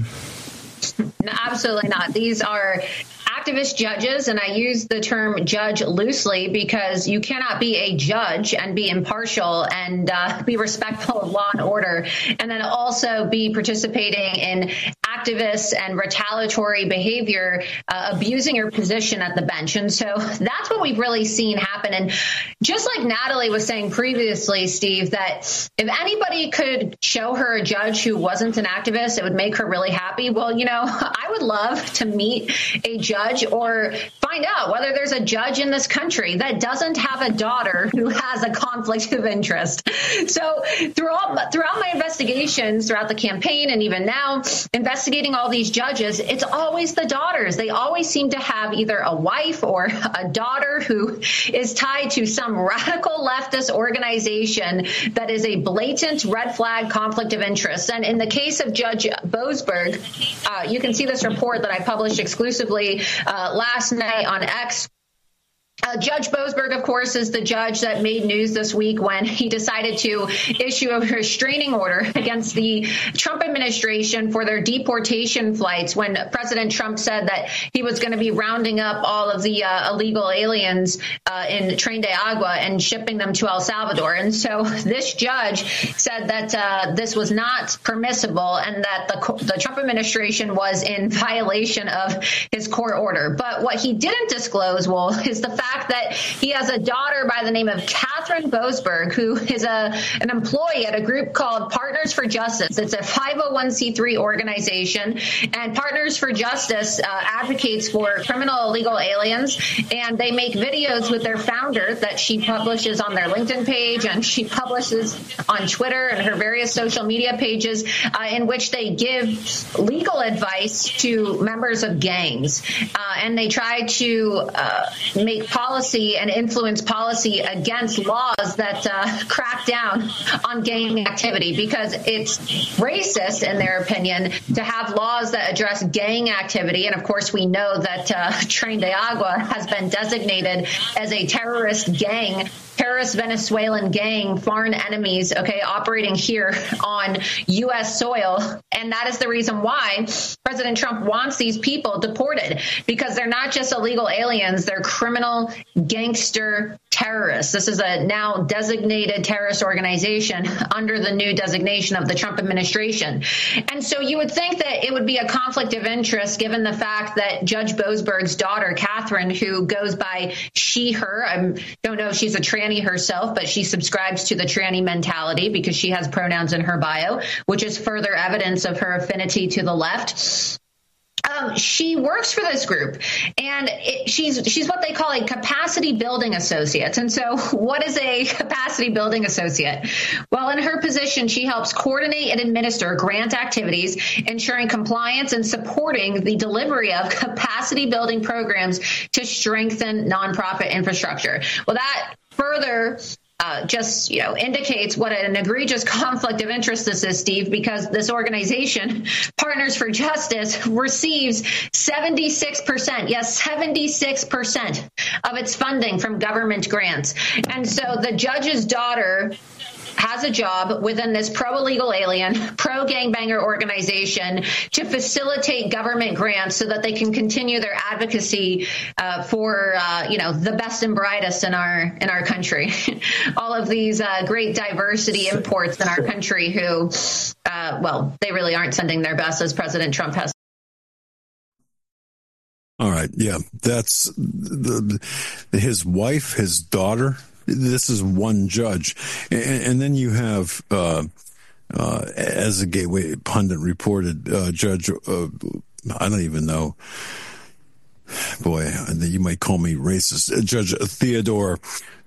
No, absolutely not. These are activist judges, and I use the term judge loosely because you cannot be a judge and be impartial and be respectful of law and order, and then also be participating in activists and retaliatory behavior, abusing your position at the bench. And so that's what we've really seen happen. And just like Natalie was saying previously, Steve, that if anybody could show her a judge who wasn't an activist, it would make her really happy. Well, I would love to meet a judge or find out whether there's a judge in this country that doesn't have a daughter who has a conflict of interest. So throughout my investigations, throughout the campaign, and even now, investigating all these judges, it's always the daughters. They always seem to have either a wife or a daughter who is tied to some radical leftist organization that is a blatant red flag conflict of interest. And in the case of Judge Boasberg, you can see this report that I published exclusively last night on X. Judge Boasberg, of course, is the judge that made news this week when he decided to issue a restraining order against the Trump administration for their deportation flights when President Trump said that he was going to be rounding up all of the illegal aliens in Tren de Agua and shipping them to El Salvador. And so this judge said that this was not permissible and that the Trump administration was in violation of his court order. But what he didn't disclose, is the fact that he has a daughter by the name of Catherine Boasberg, who is an employee at a group called Partners for Justice. It's a 501c3 organization, and Partners for Justice advocates for criminal illegal aliens, and they make videos with their founder that she publishes on their LinkedIn page, and she publishes on Twitter and her various social media pages in which they give legal advice to members of gangs, and they try to make policy and influence policy against law laws that crack down on gang activity, because it's racist, in their opinion, to have laws that address gang activity. And of course, we know that Tren de Agua has been designated as a terrorist gang, terrorist Venezuelan gang, foreign enemies, operating here on U.S. soil. And that is the reason why President Trump wants these people deported, because they're not just illegal aliens, they're criminal gangster terrorists. This is a now designated terrorist organization under the new designation of the Trump administration. And so you would think that it would be a conflict of interest, given the fact that Judge Boasberg's daughter, Catherine, who goes by she, her, I don't know if she's a tranny herself, but she subscribes to the tranny mentality because she has pronouns in her bio, which is further evidence of her affinity to the left. She works for this group, and she's what they call a capacity building associate. And so what is a capacity building associate? Well, in her position, she helps coordinate and administer grant activities, ensuring compliance and supporting the delivery of capacity building programs to strengthen nonprofit infrastructure. Well, that further just indicates what an egregious conflict of interest this is, Steve, because this organization, Partners for Justice, receives 76%, yes, 76% of its funding from government grants. And so the judge's daughter has a job within this pro-illegal alien, pro-gangbanger organization to facilitate government grants so that they can continue their advocacy for the best and brightest in our country. All of these great diversity imports in our country who, they really aren't sending their best, as President Trump has. All right. Yeah, that's his wife, his daughter. This is one judge. And then you have, as a Gateway pundit reported, Judge, I don't even know. Boy, you might call me racist. Judge Theodore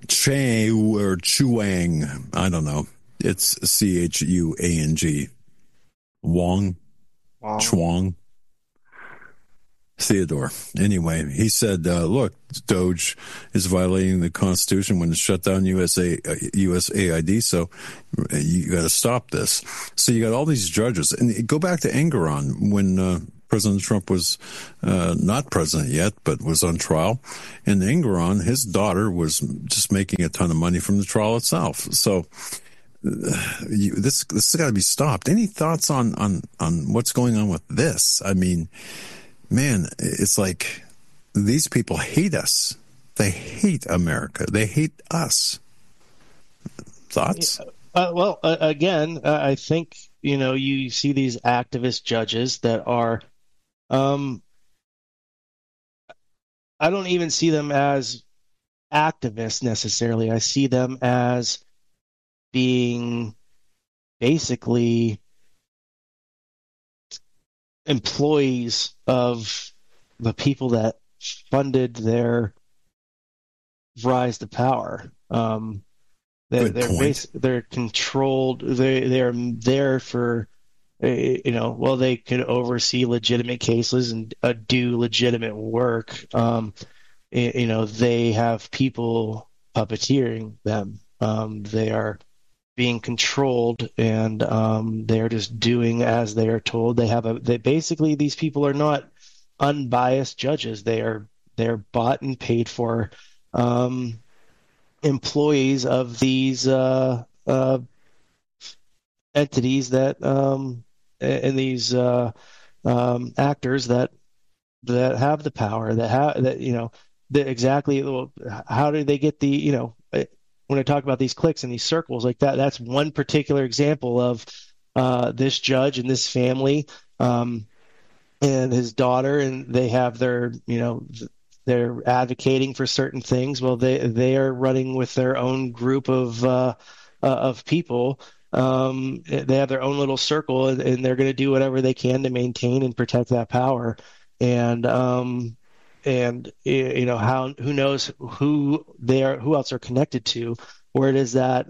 Chuang. I don't know. It's Chuang. Wong. Chuang. Theodore. Anyway, he said, look, Doge is violating the Constitution when it shut down USAID, so you got to stop this. So you got all these judges. And go back to Engoron when President Trump was not president yet, but was on trial. And Engoron, his daughter, was just making a ton of money from the trial itself. So this has got to be stopped. Any thoughts on what's going on with this? I mean, man, it's like these people hate us. They hate America. They hate us. Thoughts? Again, I think, you see these activist judges that are, I don't even see them as activists necessarily. I see them as being basically employees of the people that funded their rise to power. They're controlled. They're there for, they could oversee legitimate cases and do legitimate work. They have people puppeteering them. They are being controlled, and they're just doing as they are told. Basically these people are not unbiased judges. They're bought and paid for employees of these entities that and these actors that have the power, how do they get the when I talk about these cliques and these circles like that, that's one particular example of this judge and this family and his daughter, and they have their, they're advocating for certain things. Well, they are running with their own group of people. They have their own little circle, and they're going to do whatever they can to maintain and protect that power. And who knows who else are connected to, where it is that,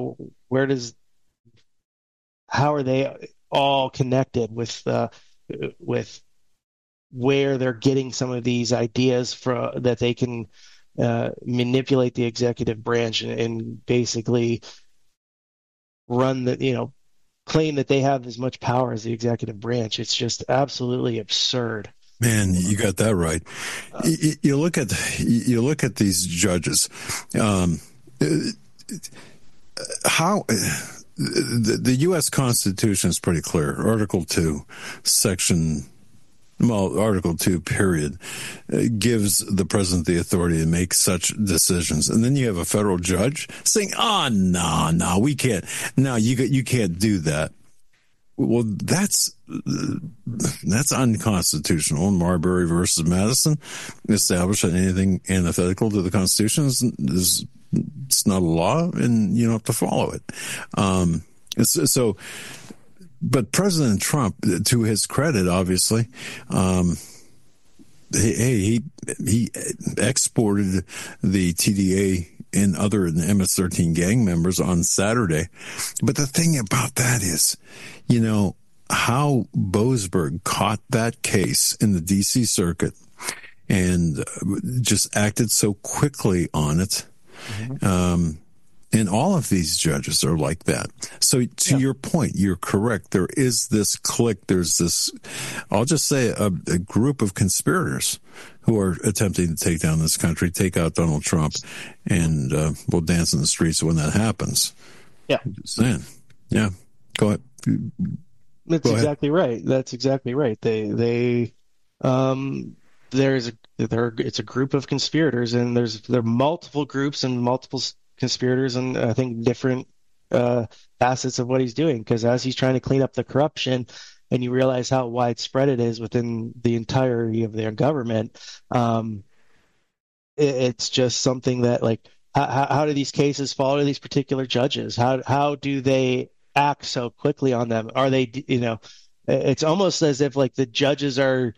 how are they all connected with where they're getting some of these ideas that they can manipulate the executive branch and basically run claim that they have as much power as the executive branch. It's just absolutely absurd. Man, you got that right. You look at these judges. How the U.S. Constitution is pretty clear. Article 2, Article 2, period, gives the president the authority to make such decisions. And then you have a federal judge saying, no, we can't. No, you can't do that. Well, that's unconstitutional. Marbury versus Madison established that anything antithetical to the Constitution is it's not a law, and you don't have to follow it. But President Trump, to his credit, obviously, he exported the TDA and other MS-13 gang members on Saturday. But the thing about that is, how Boasberg caught that case in the D.C. circuit and just acted so quickly on it. Mm-hmm. And all of these judges are like that. So to your point, you're correct. There is this clique. There's this, I'll just say, a group of conspirators who are attempting to take down this country, take out Donald Trump, and we'll dance in the streets when that happens. Yeah. Just saying. Yeah. Go ahead. That's exactly right. That's exactly right. It's a group of conspirators, and there are multiple groups and multiple conspirators, and I think different facets of what he's doing. Because as he's trying to clean up the corruption, and you realize how widespread it is within the entirety of their government, it's just something that, like, how do these cases fall to these particular judges? How do they act so quickly on them? Are they, it's almost as if like the judges are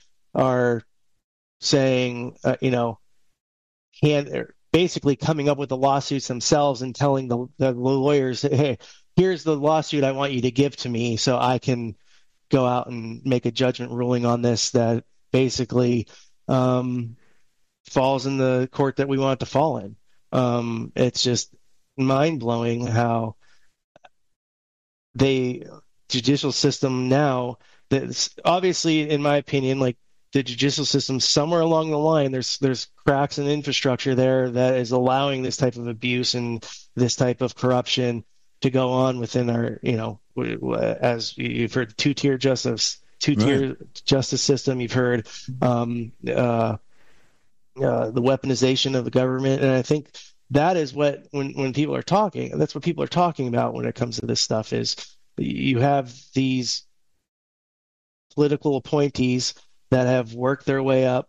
saying, basically coming up with the lawsuits themselves and telling the lawyers, hey, here's the lawsuit I want you to give to me so I can go out and make a judgment ruling on this that basically falls in the court that we want it to fall in. It's just mind-blowing how the judicial system now, obviously, in my opinion, like the judicial system, somewhere along the line, there's cracks in infrastructure there that is allowing this type of abuse and this type of corruption to go on within our, as you've heard, two-tier justice system. You've heard the weaponization of the government, and I think that is what when people are talking, that's what people are talking about when it comes to this stuff. Is you have these political appointees that have worked their way up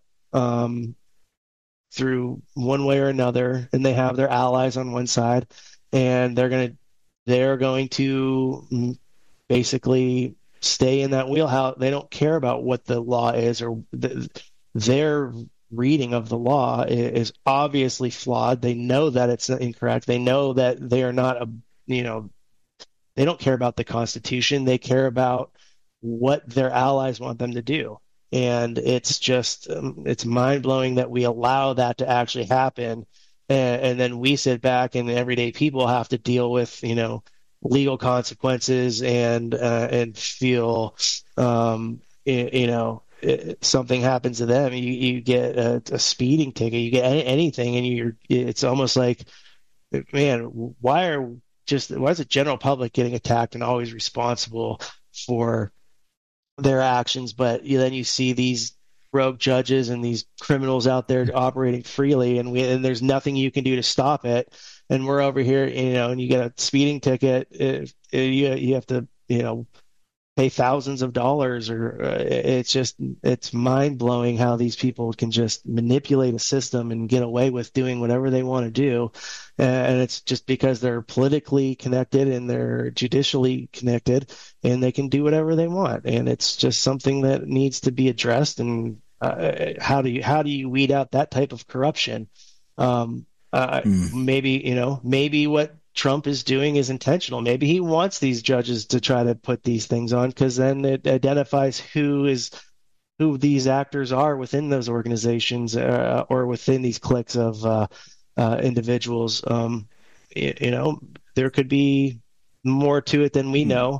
through one way or another, and they have their allies on one side, and they're going to basically stay in that wheelhouse. They don't care about what the law is, or their reading of the law is obviously flawed. They know that it's incorrect. They know that they are not they don't care about the Constitution. They care about what their allies want them to do. And it's just, it's mind-blowing that we allow that to actually happen. And then we sit back and everyday people have to deal with, legal consequences and feel, something happens to them. You get a speeding ticket, you get anything, and it's almost like, man, why is the general public getting attacked and always responsible for their actions? But then you see these rogue judges and these criminals out there operating freely, and there's nothing you can do to stop it. And we're over here, and you get a speeding ticket, you have to, pay thousands of dollars, or it's mind-blowing how these people can just manipulate a system and get away with doing whatever they want to do. And it's just because they're politically connected and they're judicially connected, and they can do whatever they want. And it's just something that needs to be addressed. And how do you weed out that type of corruption? Maybe what Trump is doing is intentional. Maybe he wants these judges to try to put these things on, because then it identifies who is who these actors are within those organizations or within these cliques of individuals. There could be more to it than we know.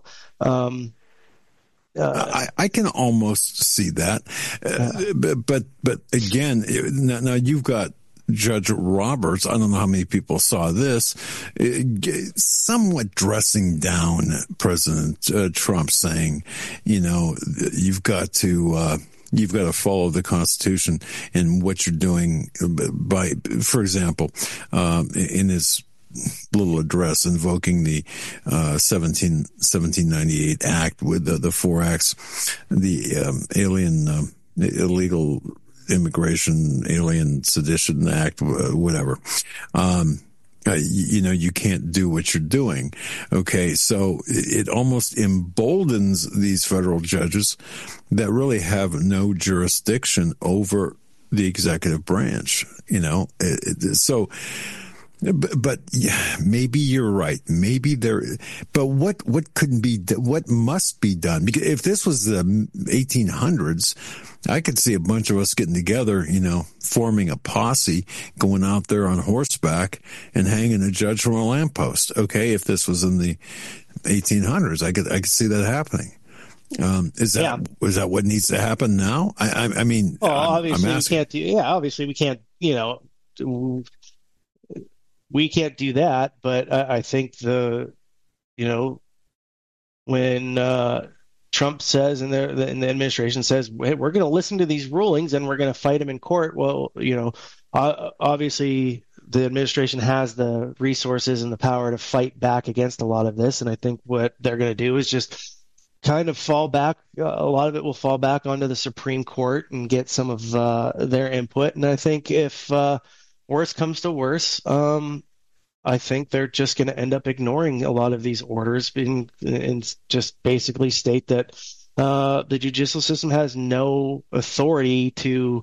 I can almost see that, but again, now you've got Judge Roberts. I don't know how many people saw this, somewhat dressing down President Trump, saying, you've got to follow the Constitution in what you're doing by, for example, in his little address invoking the 1798 Act with the four acts, the illegal immigration, alien sedition act, whatever. You can't do what you're doing. Okay. So it almost emboldens these federal judges that really have no jurisdiction over the executive branch, But yeah, maybe you're right. Maybe but what must be done? Because if this was the 1800s, I could see a bunch of us getting together, forming a posse, going out there on horseback and hanging a judge from a lamppost. Okay. If this was in the 1800s, I could see that happening. Is that what needs to happen now? I mean, obviously we can't do. Yeah, obviously we can't. We can't do that, but I think when Trump says and the administration says, hey, we're going to listen to these rulings and we're going to fight them in court. Well, obviously the administration has the resources and the power to fight back against a lot of this. And I think what they're going to do is just kind of fall back. A lot of it will fall back onto the Supreme Court and get some of their input. And I think if worse comes to worse, I think they're just going to end up ignoring a lot of these orders and just basically state that the judicial system has no authority to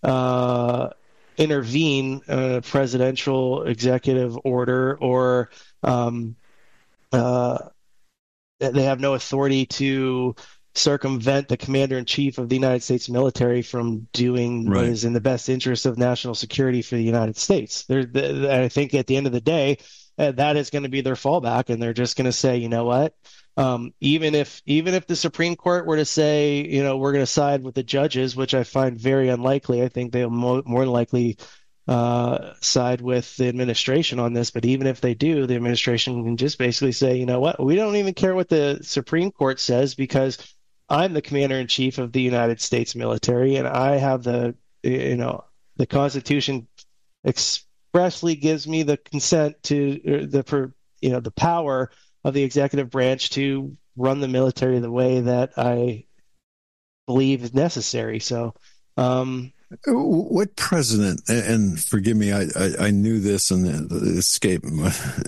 intervene in a presidential executive order, or they have no authority to circumvent the commander-in-chief of the United States military from doing what is in the best interest of national security for the United States. I think at the end of the day, that is going to be their fallback, and they're just going to say, you know what? Even if the Supreme Court were to say, we're going to side with the judges, which I find very unlikely, I think they'll more than likely side with the administration on this. But even if they do, the administration can just basically say, you know what? We don't even care what the Supreme Court says, because I'm the commander-in-chief of the United States military, and I have the Constitution expressly gives me the consent to the power of the executive branch to run the military the way that I believe is necessary. So, what president? And forgive me, I knew this and it escaped me.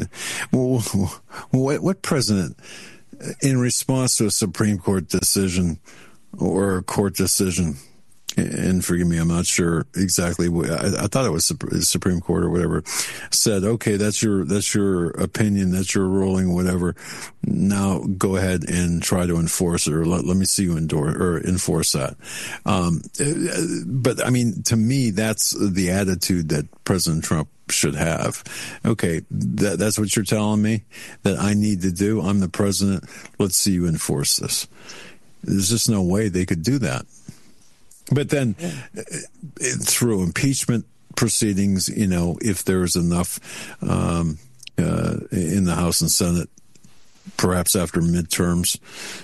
What president, in response to a Supreme Court decision or a court decision, and forgive me, I'm not sure exactly what, I thought it was the Supreme Court or whatever, said, okay, that's your opinion, that's your ruling, whatever. Now go ahead and try to enforce it, or let me see you enforce that. But I mean, to me, that's the attitude that President Trump should have. Okay, that's what you're telling me that I need to do. I'm the president. Let's see you enforce this. There's just no way they could do that. But then through impeachment proceedings, if there's enough in the House and Senate, perhaps after midterms,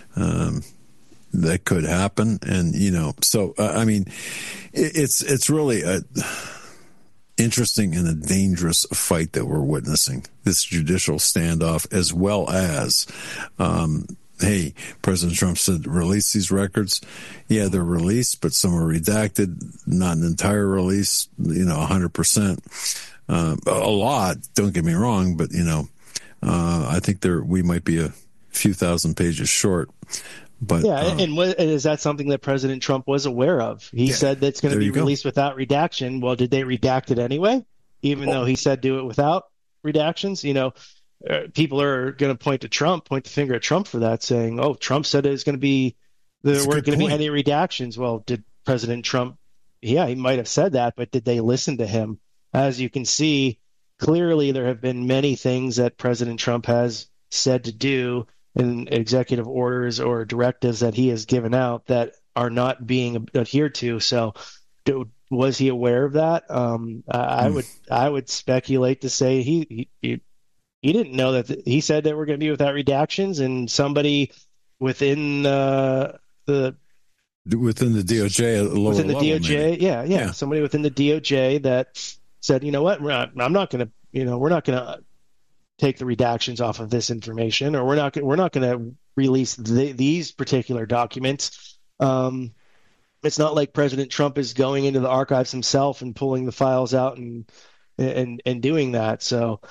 that could happen. And, so, I mean, it's really a interesting and a dangerous fight that we're witnessing, this judicial standoff, as well as, hey, President Trump said, release these records. Yeah, they're released, but some are redacted, not an entire release, 100%. A lot, don't get me wrong, but, I think we might be a few thousand pages short. But is that something that President Trump was aware of? He said that's going to be released without redaction. Well, did they redact it anyway? Even though he said do it without redactions, people are going to point the finger at Trump for that, saying, "Oh, Trump said there's going to be there weren't going to be any redactions." Well, did President Trump, yeah, he might have said that, but did they listen to him? As you can see, clearly there have been many things that President Trump has said to do in executive orders or directives that he has given out that are not being adhered to. So was he aware of that? I would speculate to say he didn't know that. He said that we're going to be without redactions, and somebody within the DOJ, within the DOJ, yeah, somebody within the DOJ that said, you know what, I'm not going to, we're not going to take the redactions off of this information, or we're not going to release these particular documents. It's not like President Trump is going into the archives himself and pulling the files out and doing that. So,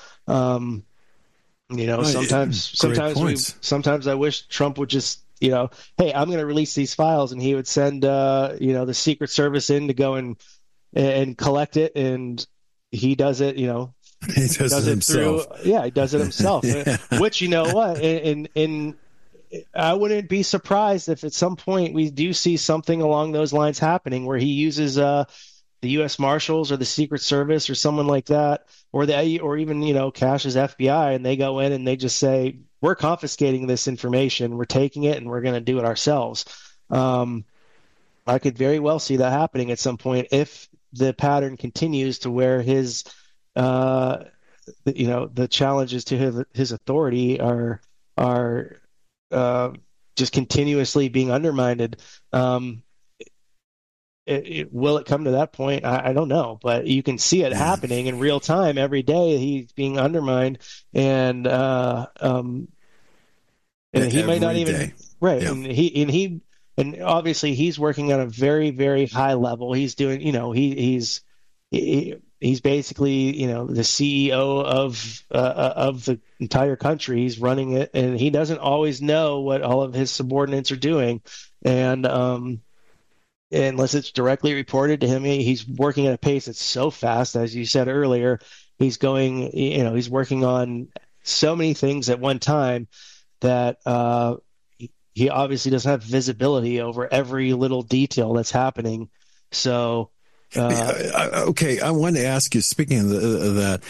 sometimes I wish Trump would just, hey, I'm going to release these files, and he would send, the Secret Service in to go and collect it, and he does it, he does it himself. He does it himself. Yeah. Which, you know what, and I wouldn't be surprised if at some point we do see something along those lines happening, where he uses the U.S. Marshals or the Secret Service or someone like that, or even Cash's FBI, and they go in and they just say, we're confiscating this information, we're taking it, and we're going to do it ourselves. I could very well see that happening at some point if the pattern continues to where his the challenges to his authority are just continuously being undermined. Will it come to that point? I don't know, but you can see it happening in real time every day. He's being undermined, and he may not even day. Right. Yeah. And obviously he's working on a very, very high level. He's doing, he's basically, the CEO of the entire country. He's running it, and he doesn't always know what all of his subordinates are doing. And unless it's directly reported to him, he's working at a pace that's so fast, as you said earlier. He's going, he's working on so many things at one time that he obviously doesn't have visibility over every little detail that's happening. So, okay, I want to ask you, speaking of that,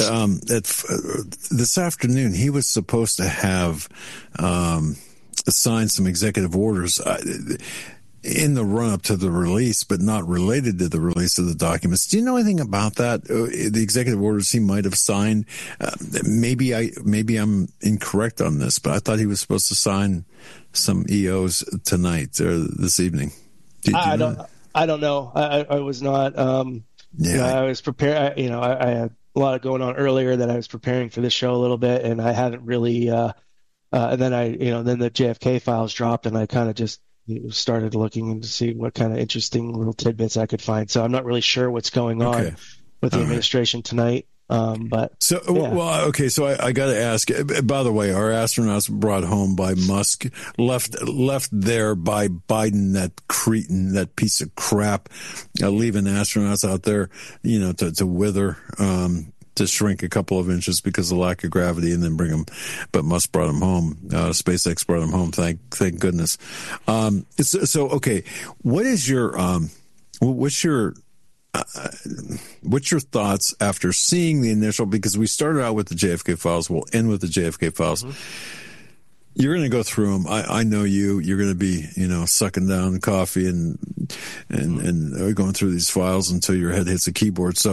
this afternoon, he was supposed to have signed some executive orders in the run-up to the release, but not related to the release of the documents. Do you know anything about that? The executive orders he might have signed? Maybe I'm incorrect on this, but I thought he was supposed to sign some EOs tonight or this evening. I don't know. I was not. I was prepared. I had a lot going on earlier that I was preparing for this show a little bit, and I hadn't really. And then then the JFK files dropped, and I kind of just started looking to see what kind of interesting little tidbits I could find. So I'm not really sure what's going on with the administration tonight. But so, well, okay. So I got to ask, by the way, our astronauts brought home by Musk, left there by Biden, that cretin, that piece of crap, leaving astronauts out there, to wither, to shrink a couple of inches because of lack of gravity, and then bring them. But Musk brought them home. SpaceX brought them home. Thank goodness. So okay, what's your thoughts after seeing the initial? Because we started out with the JFK files, we'll end with the JFK files. Mm-hmm. You're going to go through them. I know you. You're going to be, sucking down coffee and going through these files until your head hits the keyboard. So.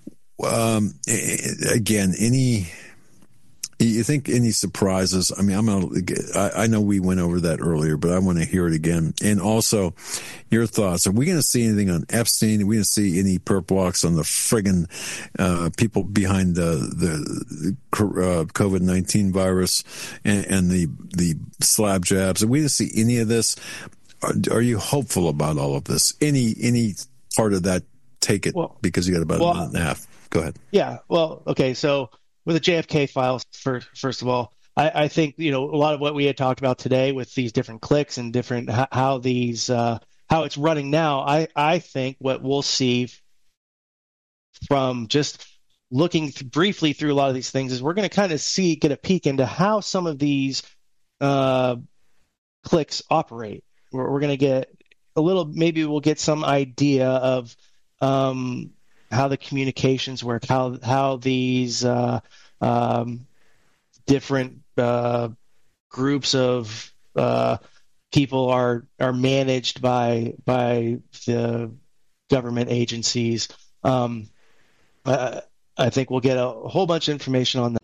Again, you think any surprises? I mean, I know we went over that earlier, but I want to hear it again. And also your thoughts. Are we going to see anything on Epstein? Are we going to see any perp walks on the friggin' people behind the COVID-19 virus and the slab jabs? Are we going to see any of this? Are you hopeful about all of this? Any part of that? Take it, because you got about a minute and a half. Go ahead. Yeah. Well, okay. So with the JFK files, first of all, I think, a lot of what we had talked about today with these different clicks and different how it's running now, I think what we'll see from just looking briefly through a lot of these things is we're going to kind of get a peek into how some of these clicks operate. We're going to get maybe we'll get some idea of how the communications work, how these different groups of people are managed by the government agencies. I think we'll get a whole bunch of information on that.